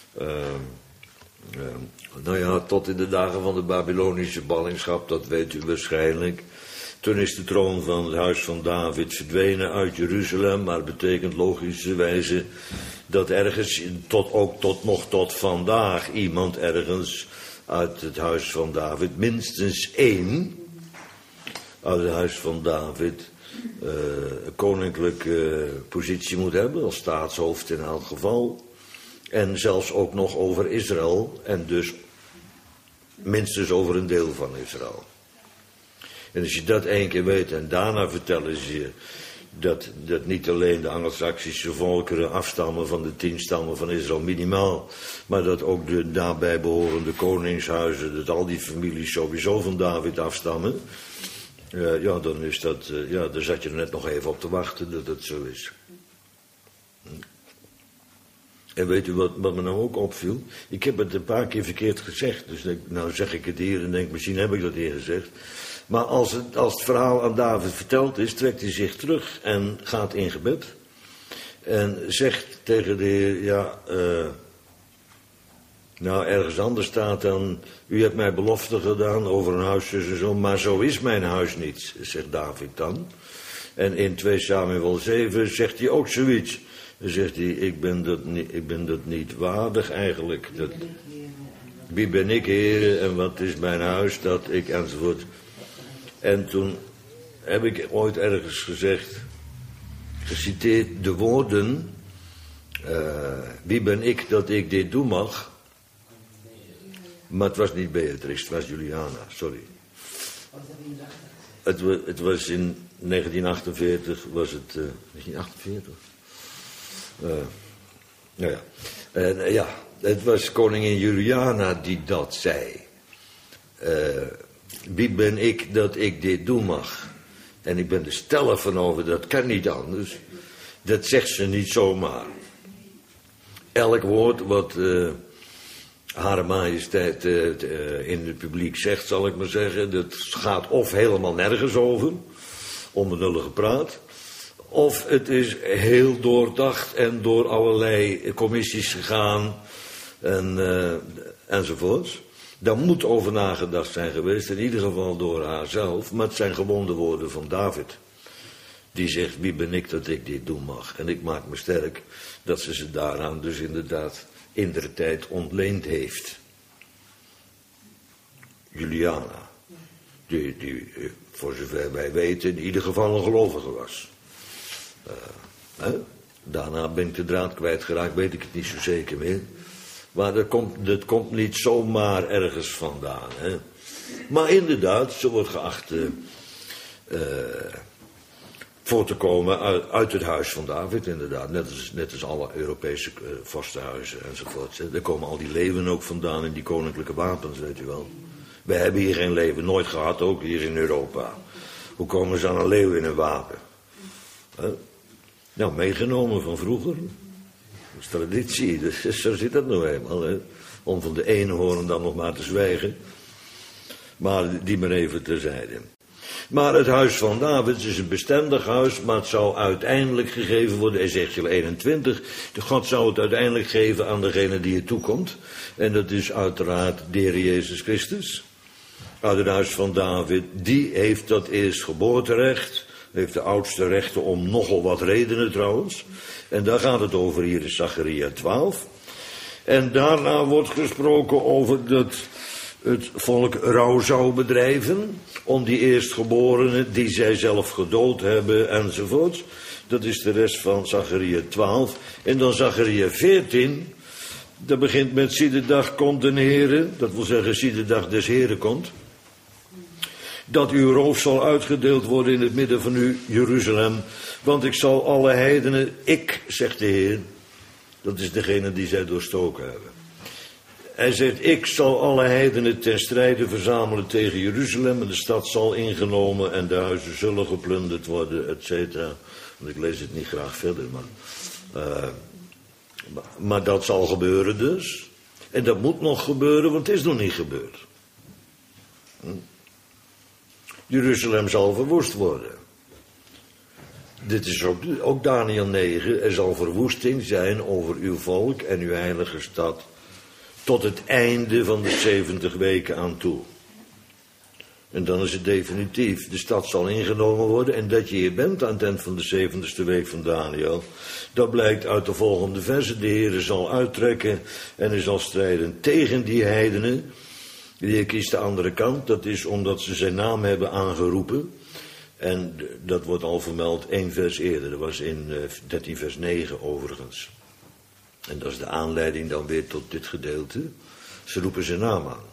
tot in de dagen van de Babylonische ballingschap, dat weet u waarschijnlijk. Toen is de troon van het huis van David verdwenen uit Jeruzalem, maar het betekent logischerwijze dat ergens, nog tot vandaag, iemand ergens uit het huis van David, minstens één uit het huis van David, een koninklijke positie moet hebben, als staatshoofd in elk geval. En zelfs ook nog over Israël. En dus minstens over een deel van Israël. En als je dat één keer weet en daarna vertellen ze je dat niet alleen de Anglo-Saxische volkeren afstammen van de 10 stammen van Israël minimaal. Maar dat ook de daarbij behorende koningshuizen, dat al die families sowieso van David afstammen. Dan is dat, daar zat je er net nog even op te wachten dat het zo is. En weet u wat me nou ook opviel? Ik heb het een paar keer verkeerd gezegd. Dus nou zeg ik het hier en denk, misschien heb ik dat hier gezegd. Maar als het verhaal aan David verteld is, trekt hij zich terug en gaat in gebed. En zegt tegen de Heer, ergens anders staat dan, u hebt mij belofte gedaan over een huis en zo, maar zo is mijn huis niet, zegt David dan. En in 2 Samuel 7 zegt hij ook zoiets. Dan zegt hij, ik ben dat niet waardig eigenlijk. Wie ben ik, heren, en wat is mijn huis, dat ik, enzovoort. En toen heb ik ooit ergens geciteerd de woorden, wie ben ik dat ik dit doen mag? Maar het was niet Beatrix, het was Juliana, sorry. Het was in 1948, was het, 1948? Nou ja. En ja, het was koningin Juliana die dat zei. Wie ben ik dat ik dit doen mag? En ik ben er stellig van over, dat kan niet anders. Dat zegt ze niet zomaar. Elk woord wat Hare Majesteit in het publiek zegt, zal ik maar zeggen, dat gaat of helemaal nergens over, onbenullige praat, of het is heel doordacht en door allerlei commissies gegaan enzovoorts. Daar moet over nagedacht zijn geweest, in ieder geval door haarzelf, maar het zijn gewoon de woorden van David. Die zegt, wie ben ik dat ik dit doen mag? En ik maak me sterk dat ze daaraan dus inderdaad indertijd ontleend heeft. Juliana, die voor zover wij weten in ieder geval een gelovige was. Daarna ben ik de draad kwijtgeraakt, weet ik het niet zo zeker meer. Maar dat komt niet zomaar ergens vandaan. Hè? Maar inderdaad, ze wordt geacht voor te komen uit het huis van David, inderdaad. Net als alle Europese vorstenhuizen enzovoort. Daar komen al die leeuwen ook vandaan in die koninklijke wapens, weet u wel. Wij hebben hier geen leeuwen, nooit gehad, ook hier in Europa. Hoe komen ze aan een leeuw in een wapen? Nou, meegenomen van vroeger. Dat is traditie, dus zo zit dat nou eenmaal. Hè? Om van de eenhoorn dan nog maar te zwijgen. Maar die maar even terzijde. Maar het huis van David is een bestendig huis, maar het zou uiteindelijk gegeven worden, Ezechiel 21. God zou het uiteindelijk geven aan degene die het toekomt. En dat is uiteraard de Heer Jezus Christus. Uit het huis van David, die heeft dat eerstgeboorterecht. Heeft de oudste rechten om nogal wat redenen trouwens. En daar gaat het over hier in Zacharia 12. En daarna wordt gesproken over dat het volk rouw zou bedrijven om die eerstgeborenen die zij zelf gedood hebben enzovoort. Dat is de rest van Zacharia 12. En dan Zacharia 14, dat begint met zie de dag komt den Heere, dat wil zeggen zie de dag des Heeren komt. Dat uw roof zal uitgedeeld worden in het midden van u, Jeruzalem. Want ik zal alle heidenen, ik, zegt de Heer, dat is degene die zij doorstoken hebben. Hij zegt, ik zal alle heidenen ten strijde verzamelen tegen Jeruzalem. En de stad zal ingenomen en de huizen zullen geplunderd worden, et cetera. Want ik lees het niet graag verder, maar dat zal gebeuren dus. En dat moet nog gebeuren, want het is nog niet gebeurd. Jeruzalem zal verwoest worden. Dit is ook Daniel 9. Er zal verwoesting zijn over uw volk en uw heilige stad tot het einde van de 70 weken aan toe. En dan is het definitief. De stad zal ingenomen worden en dat je hier bent aan het eind van de 70ste week van Daniel. Dat blijkt uit de volgende versen. De Heere zal uittrekken en hij zal strijden tegen die heidenen. Die kiest de andere kant, dat is omdat ze zijn naam hebben aangeroepen. En dat wordt al vermeld 1 vers eerder, dat was in 13 vers 9 overigens. En dat is de aanleiding dan weer tot dit gedeelte. Ze roepen zijn naam aan.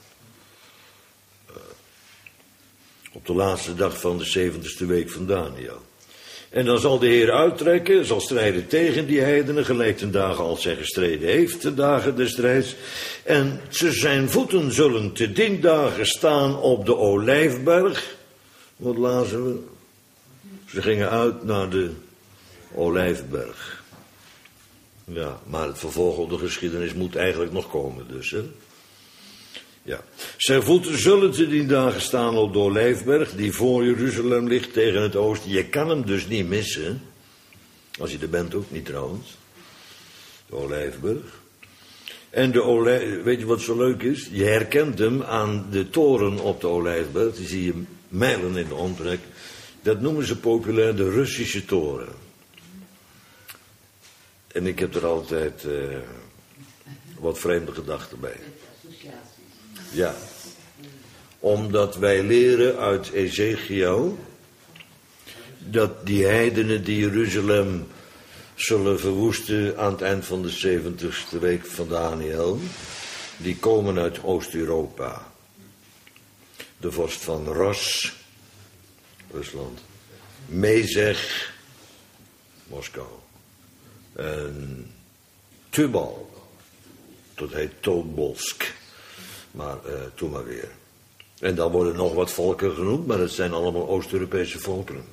Op de laatste dag van de 70ste week van Daniel. En dan zal de Heer uittrekken, zal strijden tegen die heidenen, gelijk ten dagen als hij gestreden heeft, de dagen des strijds. En zijn voeten zullen te dien dagen staan op de Olijfberg. Wat lazen we? Ze gingen uit naar de Olijfberg. Ja, maar het vervolg op de geschiedenis moet eigenlijk nog komen dus, hè. Ja. Zijn voeten zullen te die dagen staan op de Olijfberg, die voor Jeruzalem ligt tegen het oosten. Je kan hem dus niet missen. Als je er bent ook niet trouwens. De Olijfberg. En weet je wat zo leuk is? Je herkent hem aan de toren op de Olijfberg. Die zie je mijlen in de omtrek. Dat noemen ze populair de Russische toren. En ik heb er altijd wat vreemde gedachten bij. Ja. Omdat wij leren uit Ezechiel dat die heidenen die Jeruzalem zullen verwoesten aan het eind van de 70ste week van Daniel, die komen uit Oost-Europa. De vorst van Ros, Rusland, Mezech, Moskou, en Tubal, dat heet Tobolsk, maar toen maar weer. En dan worden nog wat volken genoemd, maar het zijn allemaal Oost-Europese volkeren.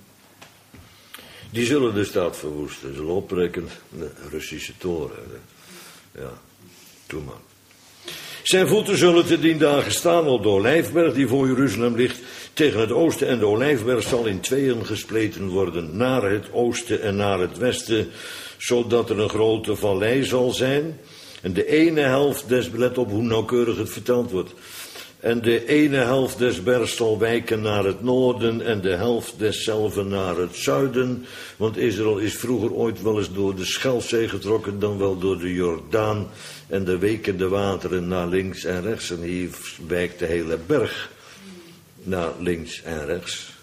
Die zullen de stad verwoesten, zullen optrekken de Russische toren. Ja, doe maar. Zijn voeten zullen te dien dagen staan op de Olijfberg die voor Jeruzalem ligt tegen het oosten, en de Olijfberg zal in tweeën gespleten worden naar het oosten en naar het westen, zodat er een grote vallei zal zijn. En de ene helft let op hoe nauwkeurig het verteld wordt. En de ene helft des bergs zal wijken naar het noorden en de helft deszelfde naar het zuiden. Want Israël is vroeger ooit wel eens door de Schelfzee getrokken, dan wel door de Jordaan. En de weken de wateren naar links en rechts. En hier wijkt de hele berg naar links en rechts.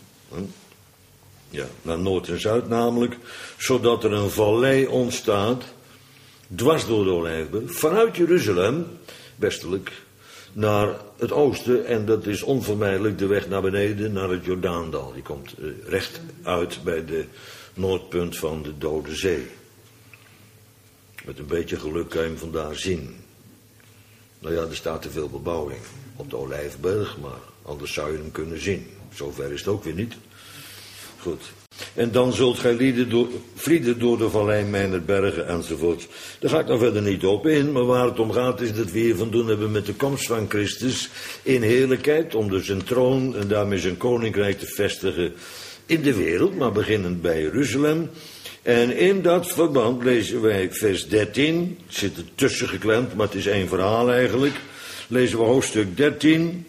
Ja, naar noord en zuid namelijk. Zodat er een vallei ontstaat, dwars door de Olijfberg, vanuit Jeruzalem, westelijk, naar het oosten, en dat is onvermijdelijk de weg naar beneden, naar het Jordaandal. Die komt recht uit bij de noordpunt van de Dode Zee. Met een beetje geluk kan je hem vandaar zien. Nou ja, er staat te veel bebouwing op de Olijfberg, maar anders zou je hem kunnen zien. Zover is het ook weer niet. Goed. En dan zult gij vlieden door de vallei mijner bergen enzovoort. Daar ga ik nou verder niet op in, maar waar het om gaat is dat we hier van doen hebben met de komst van Christus in heerlijkheid, om dus zijn troon en daarmee zijn koninkrijk te vestigen in de wereld, maar beginnend bij Jeruzalem. En in dat verband lezen wij vers 13, het zit er tussen geklemd, maar het is één verhaal eigenlijk. Lezen we hoofdstuk 13.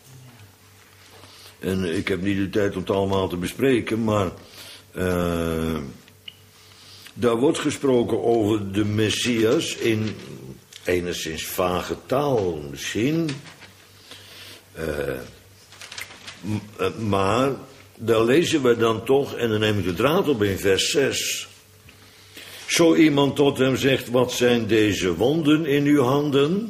En ik heb niet de tijd om het allemaal te bespreken, maar daar wordt gesproken over de Messias in enigszins vage taal misschien. Maar daar lezen we dan toch, en dan neem ik de draad op in vers 6. Zo iemand tot hem zegt, wat zijn deze wonden in uw handen?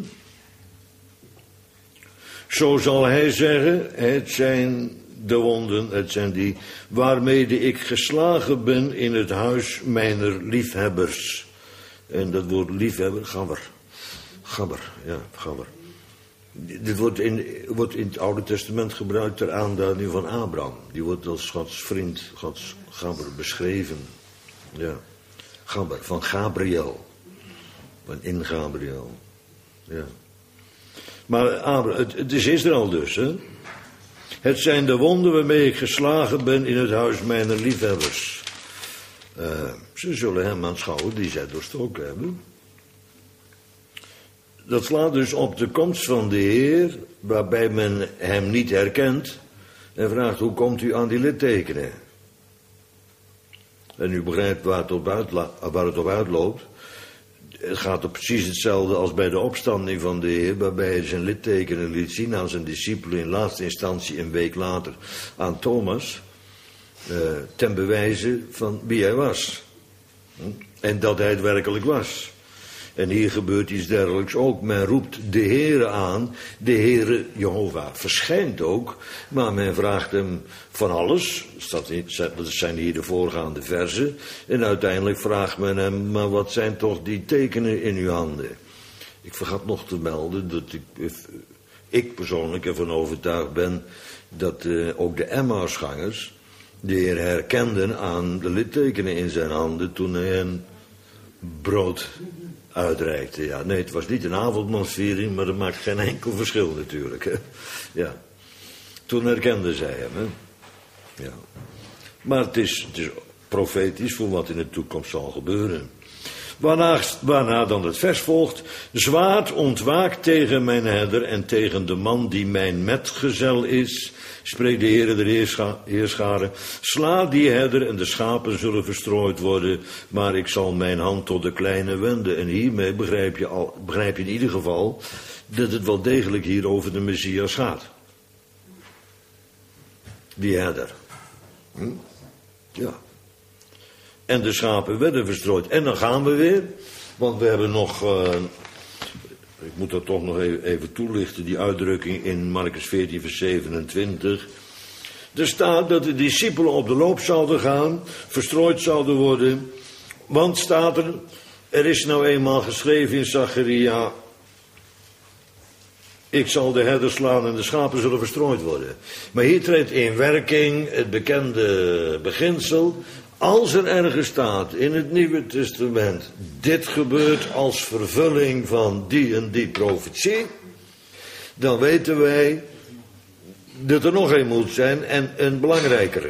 Zo zal hij zeggen, het zijn de wonden, het zijn die waarmede ik geslagen ben in het huis mijner liefhebbers. En dat woord liefhebber, gabber, ja, gabber. Dit wordt in het Oude Testament gebruikt ter aanduiding van Abraham. Die wordt als Gods vriend, Gods gabber beschreven. Ja, gabber, van Gabriel. Van in Gabriel. Ja. Maar het is Israël dus, hè. Het zijn de wonden waarmee ik geslagen ben in het huis mijner liefhebbers. Ze zullen hem aanschouwen die zij doorstoken hebben. Dat slaat dus op de komst van de Heer, waarbij men hem niet herkent en vraagt, hoe komt u aan die littekenen? En u begrijpt waar het op uitloopt. Het gaat op precies hetzelfde als bij de opstanding van de Heer, waarbij hij zijn littekenen liet zien aan zijn discipelen, in laatste instantie een week later aan Thomas, ten bewijze van wie hij was. En dat hij het werkelijk was. En hier gebeurt iets dergelijks ook. Men roept de Heere aan. De Heere Jehovah verschijnt ook. Maar men vraagt hem van alles. Dat zijn hier de voorgaande verzen. En uiteindelijk vraagt men hem, maar wat zijn toch die tekenen in uw handen? Ik vergat nog te melden dat ik persoonlijk ervan overtuigd ben dat ook de Emmausgangers de Heer herkenden aan de littekenen in zijn handen toen hij hen brood uitreikte. Ja, nee, het was niet een avondmaalsviering, maar dat maakt geen enkel verschil natuurlijk. Hè. Ja. Toen herkenden zij hem. Hè. Ja. Maar het is profetisch voor wat in de toekomst zal gebeuren. Waarna dan het vers volgt. Zwaard ontwaakt tegen mijn herder en tegen de man die mijn metgezel is, spreekt de Heere der Heerscharen. Sla die herder en de schapen zullen verstrooid worden, maar ik zal mijn hand tot de kleine wenden. En hiermee begrijp je in ieder geval dat het wel degelijk hier over de Messias gaat. Die herder. Ja. En de schapen werden verstrooid. En dan gaan we weer. Want we hebben nog... ik moet dat toch nog even toelichten. Die uitdrukking in Marcus 14 vers 27. Er staat dat de discipelen op de loop zouden gaan. Verstrooid zouden worden. Want staat er is nou eenmaal geschreven in Zacharia... Ik zal de herder slaan en de schapen zullen verstrooid worden. Maar hier treedt in werking het bekende beginsel. Als er ergens staat in het Nieuwe Testament, dit gebeurt als vervulling van die en die profetie, dan weten wij dat er nog een moet zijn en een belangrijkere.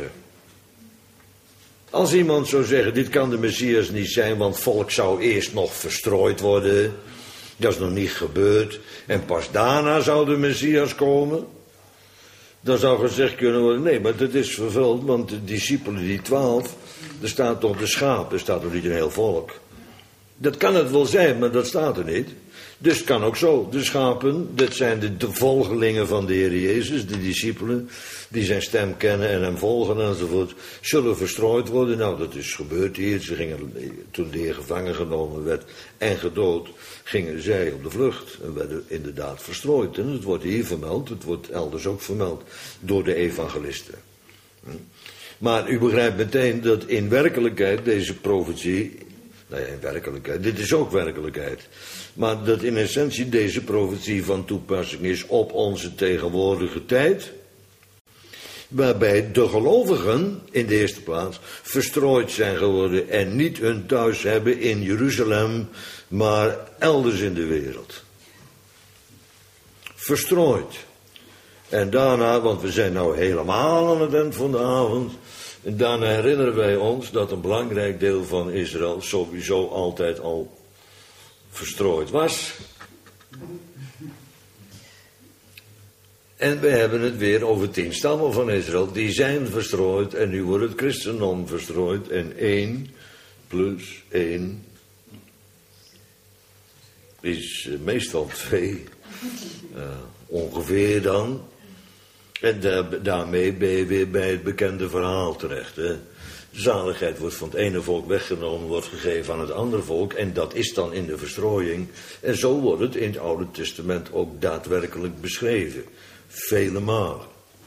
Als iemand zou zeggen, dit kan de Messias niet zijn, want volk zou eerst nog verstrooid worden. Dat is nog niet gebeurd. En pas daarna zou de Messias komen. Dan zou gezegd kunnen worden, nee, maar dat is vervuld, want de discipelen, die 12, er staat toch de schaap, er staat toch niet een heel volk. Dat kan het wel zijn, maar dat staat er niet. Dus het kan ook zo. De schapen, dat zijn de volgelingen van de Heer Jezus, de discipelen, die zijn stem kennen en hem volgen enzovoort, zullen verstrooid worden. Nou, dat is gebeurd hier. Ze gingen, toen de Heer gevangen genomen werd en gedood, gingen zij op de vlucht en werden inderdaad verstrooid. En het wordt hier vermeld, het wordt elders ook vermeld door de evangelisten. Maar u begrijpt meteen dat in werkelijkheid deze profetie, nou ja, in werkelijkheid, dit is ook werkelijkheid, maar dat in essentie deze profetie van toepassing is op onze tegenwoordige tijd, waarbij de gelovigen in de eerste plaats verstrooid zijn geworden en niet hun thuis hebben in Jeruzalem, maar elders in de wereld. Verstrooid. En daarna, want we zijn nou helemaal aan het eind van de avond, en daarna herinneren wij ons dat een belangrijk deel van Israël sowieso altijd al verstrooid was. En we hebben het weer over 10 stammen van Israël. Die zijn verstrooid en nu wordt het christendom verstrooid. En 1 plus 1 is meestal 2. Ongeveer dan. En daarmee ben je weer bij het bekende verhaal terecht. Hè? Zaligheid wordt van het ene volk weggenomen, wordt gegeven aan het andere volk. En dat is dan in de verstrooiing. En zo wordt het in het Oude Testament ook daadwerkelijk beschreven. Vele malen.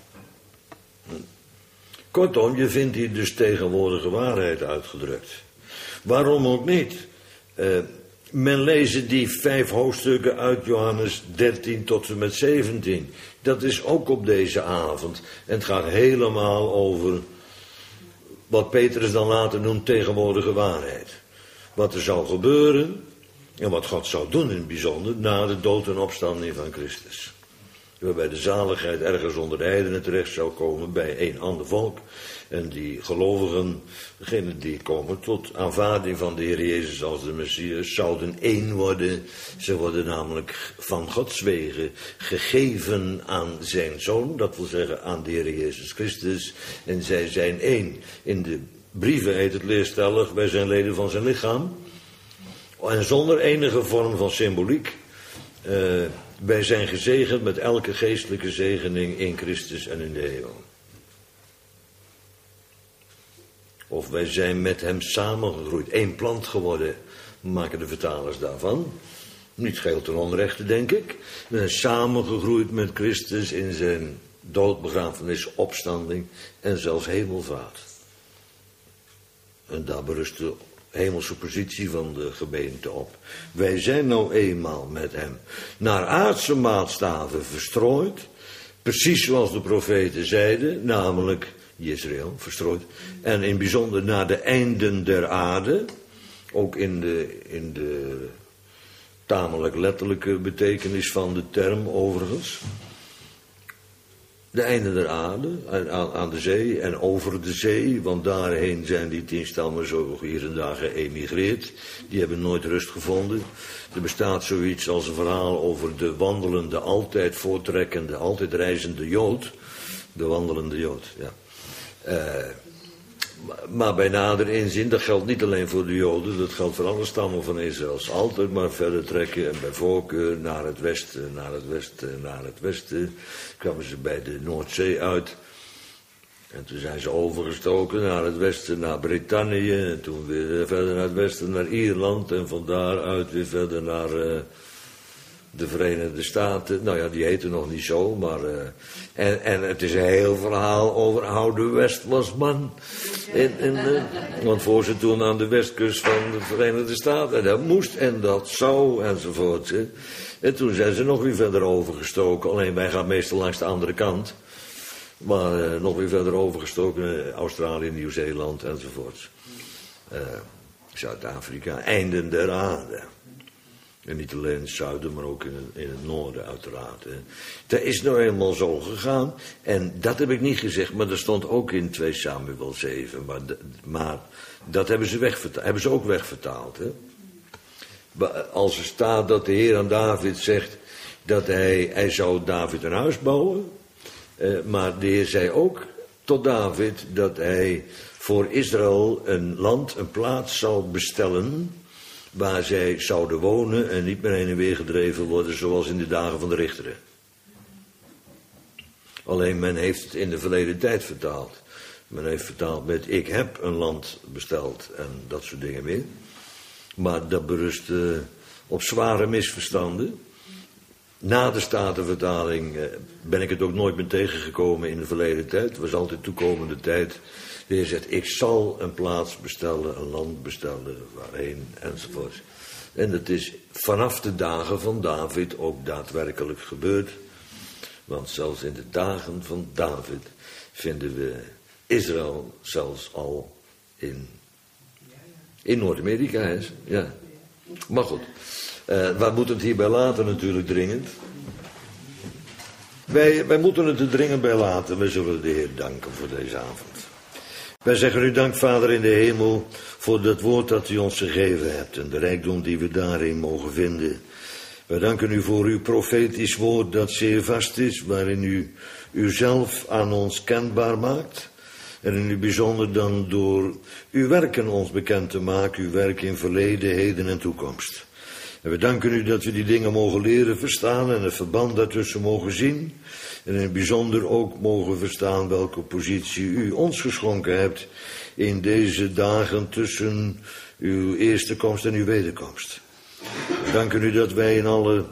Kortom, je vindt hier dus tegenwoordige waarheid uitgedrukt. Waarom ook niet? Men leest die 5 hoofdstukken uit Johannes 13 tot en met 17. Dat is ook op deze avond. En het gaat helemaal over wat Petrus dan later noemt tegenwoordige waarheid. Wat er zou gebeuren en wat God zou doen in het bijzonder na de dood en opstanding van Christus. Waarbij de zaligheid ergens onder de heidenen terecht zou komen bij een ander volk. En die gelovigen, degenen die komen tot aanvaarding van de Heer Jezus als de Messias, zouden één worden. Ze worden namelijk van Gods wegen gegeven aan zijn Zoon, dat wil zeggen aan de Heer Jezus Christus. En zij zijn één. In de brieven heet het leerstellig, wij zijn leden van zijn lichaam. En zonder enige vorm van symboliek. Wij zijn gezegend met elke geestelijke zegening in Christus en in de hemel. Of wij zijn met hem samengegroeid. 1 plant geworden, maken de vertalers daarvan. Niet geheel ten onrechte, denk ik. We zijn samengegroeid met Christus in zijn dood, begrafenis, opstanding en zelfs hemelvaart. En daar berust de hemelse positie van de gemeente op. Wij zijn nou eenmaal met hem naar aardse maatstaven verstrooid. Precies zoals de profeten zeiden, namelijk Israël, verstrooid. En in bijzonder naar de einden der aarde. Ook in de tamelijk letterlijke betekenis van de term overigens. de einde der aarde, aan de zee en over de zee, want daarheen zijn die 10 stammen zo hier en daar geëmigreerd. Die hebben nooit rust gevonden. Er bestaat zoiets als een verhaal over de wandelende, altijd voorttrekkende, altijd reizende Jood. De wandelende Jood, ja. Maar bij nader inzien, dat geldt niet alleen voor de Joden, dat geldt voor alle stammen van Israël. Altijd maar verder trekken en bij voorkeur naar het westen, naar het westen, naar het westen. Kwamen ze bij de Noordzee uit. En toen zijn ze overgestoken naar het westen, naar Brittannië. En toen weer verder naar het westen, naar Ierland. En van daaruit weer verder naar de Verenigde Staten. Nou ja, die heten nog niet zo, maar... En het is een heel verhaal over oude Westwasman. Want voor ze toen aan de westkust van de Verenigde Staten. En dat moest en dat zou enzovoort. Hè. En toen zijn ze nog weer verder overgestoken. Alleen wij gaan meestal langs de andere kant. Maar nog weer verder overgestoken. Australië, Nieuw-Zeeland enzovoort. Zuid-Afrika, einden der aarde. En niet alleen in het zuiden, maar ook in het noorden uiteraard. Dat is nou eenmaal zo gegaan. En dat heb ik niet gezegd, maar dat stond ook in 2 Samuel 7. Maar dat hebben ze ook wegvertaald. Hè? Als er staat dat de Heer aan David zegt dat hij zou David een huis bouwen. Maar de Heer zei ook tot David dat hij voor Israël een land, een plaats zou bestellen waar zij zouden wonen en niet meer heen en weer gedreven worden zoals in de dagen van de richteren. Alleen men heeft het in de verleden tijd vertaald. Men heeft vertaald met ik heb een land besteld en dat soort dingen meer. Maar dat berust op zware misverstanden. Na de Statenvertaling ben ik het ook nooit meer tegengekomen in de verleden tijd. Het was altijd toekomende tijd. De Heer zegt, ik zal een plaats bestellen, een land bestellen, waarheen, enzovoort. En dat is vanaf de dagen van David ook daadwerkelijk gebeurd. Want zelfs in de dagen van David vinden we Israël zelfs al in Noord-Amerika. Ja. Maar goed, wij moeten het hierbij laten natuurlijk dringend. Wij moeten het er dringend bij laten. We zullen de Heer danken voor deze avond. Wij zeggen u dank, Vader in de hemel, voor dat woord dat u ons gegeven hebt en de rijkdom die we daarin mogen vinden. Wij danken u voor uw profetisch woord dat zeer vast is, waarin u uzelf aan ons kenbaar maakt. En in het bijzonder dan door uw werken ons bekend te maken, uw werk in verleden, heden en toekomst. En we danken u dat we die dingen mogen leren verstaan en het verband daartussen mogen zien. En in het bijzonder ook mogen verstaan welke positie u ons geschonken hebt in deze dagen tussen uw eerste komst en uw wederkomst. We danken u dat wij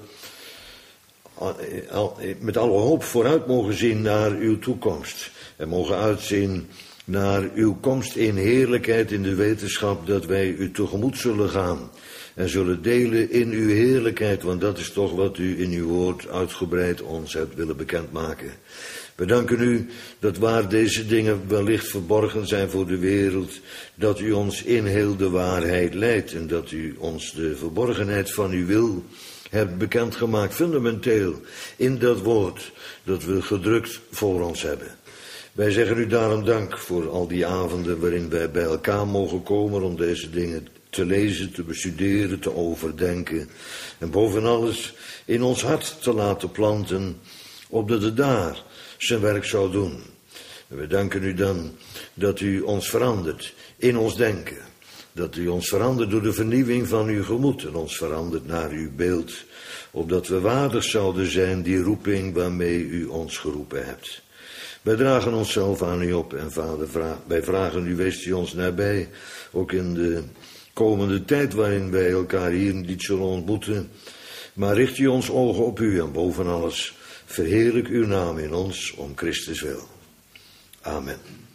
met alle hoop vooruit mogen zien naar uw toekomst. En mogen uitzien naar uw komst in heerlijkheid in de wetenschap dat wij u tegemoet zullen gaan. En zullen delen in uw heerlijkheid, want dat is toch wat u in uw woord uitgebreid ons hebt willen bekendmaken. We danken u dat waar deze dingen wellicht verborgen zijn voor de wereld, dat u ons in heel de waarheid leidt en dat u ons de verborgenheid van uw wil hebt bekendgemaakt, fundamenteel, in dat woord dat we gedrukt voor ons hebben. Wij zeggen u daarom dank voor al die avonden waarin wij bij elkaar mogen komen om deze dingen te lezen, te bestuderen, te overdenken en boven alles in ons hart te laten planten, opdat het daar zijn werk zou doen. En we danken u dan dat u ons verandert in ons denken, dat u ons verandert door de vernieuwing van uw gemoed en ons verandert naar uw beeld, opdat we waardig zouden zijn die roeping waarmee u ons geroepen hebt. Wij dragen onszelf aan u op en Vader, wij vragen u, wees u ons nabij, ook in de komende tijd waarin wij elkaar hier niet zullen ontmoeten. Maar richt u ons ogen op u en boven alles verheerlijk uw naam in ons om Christus wil. Amen.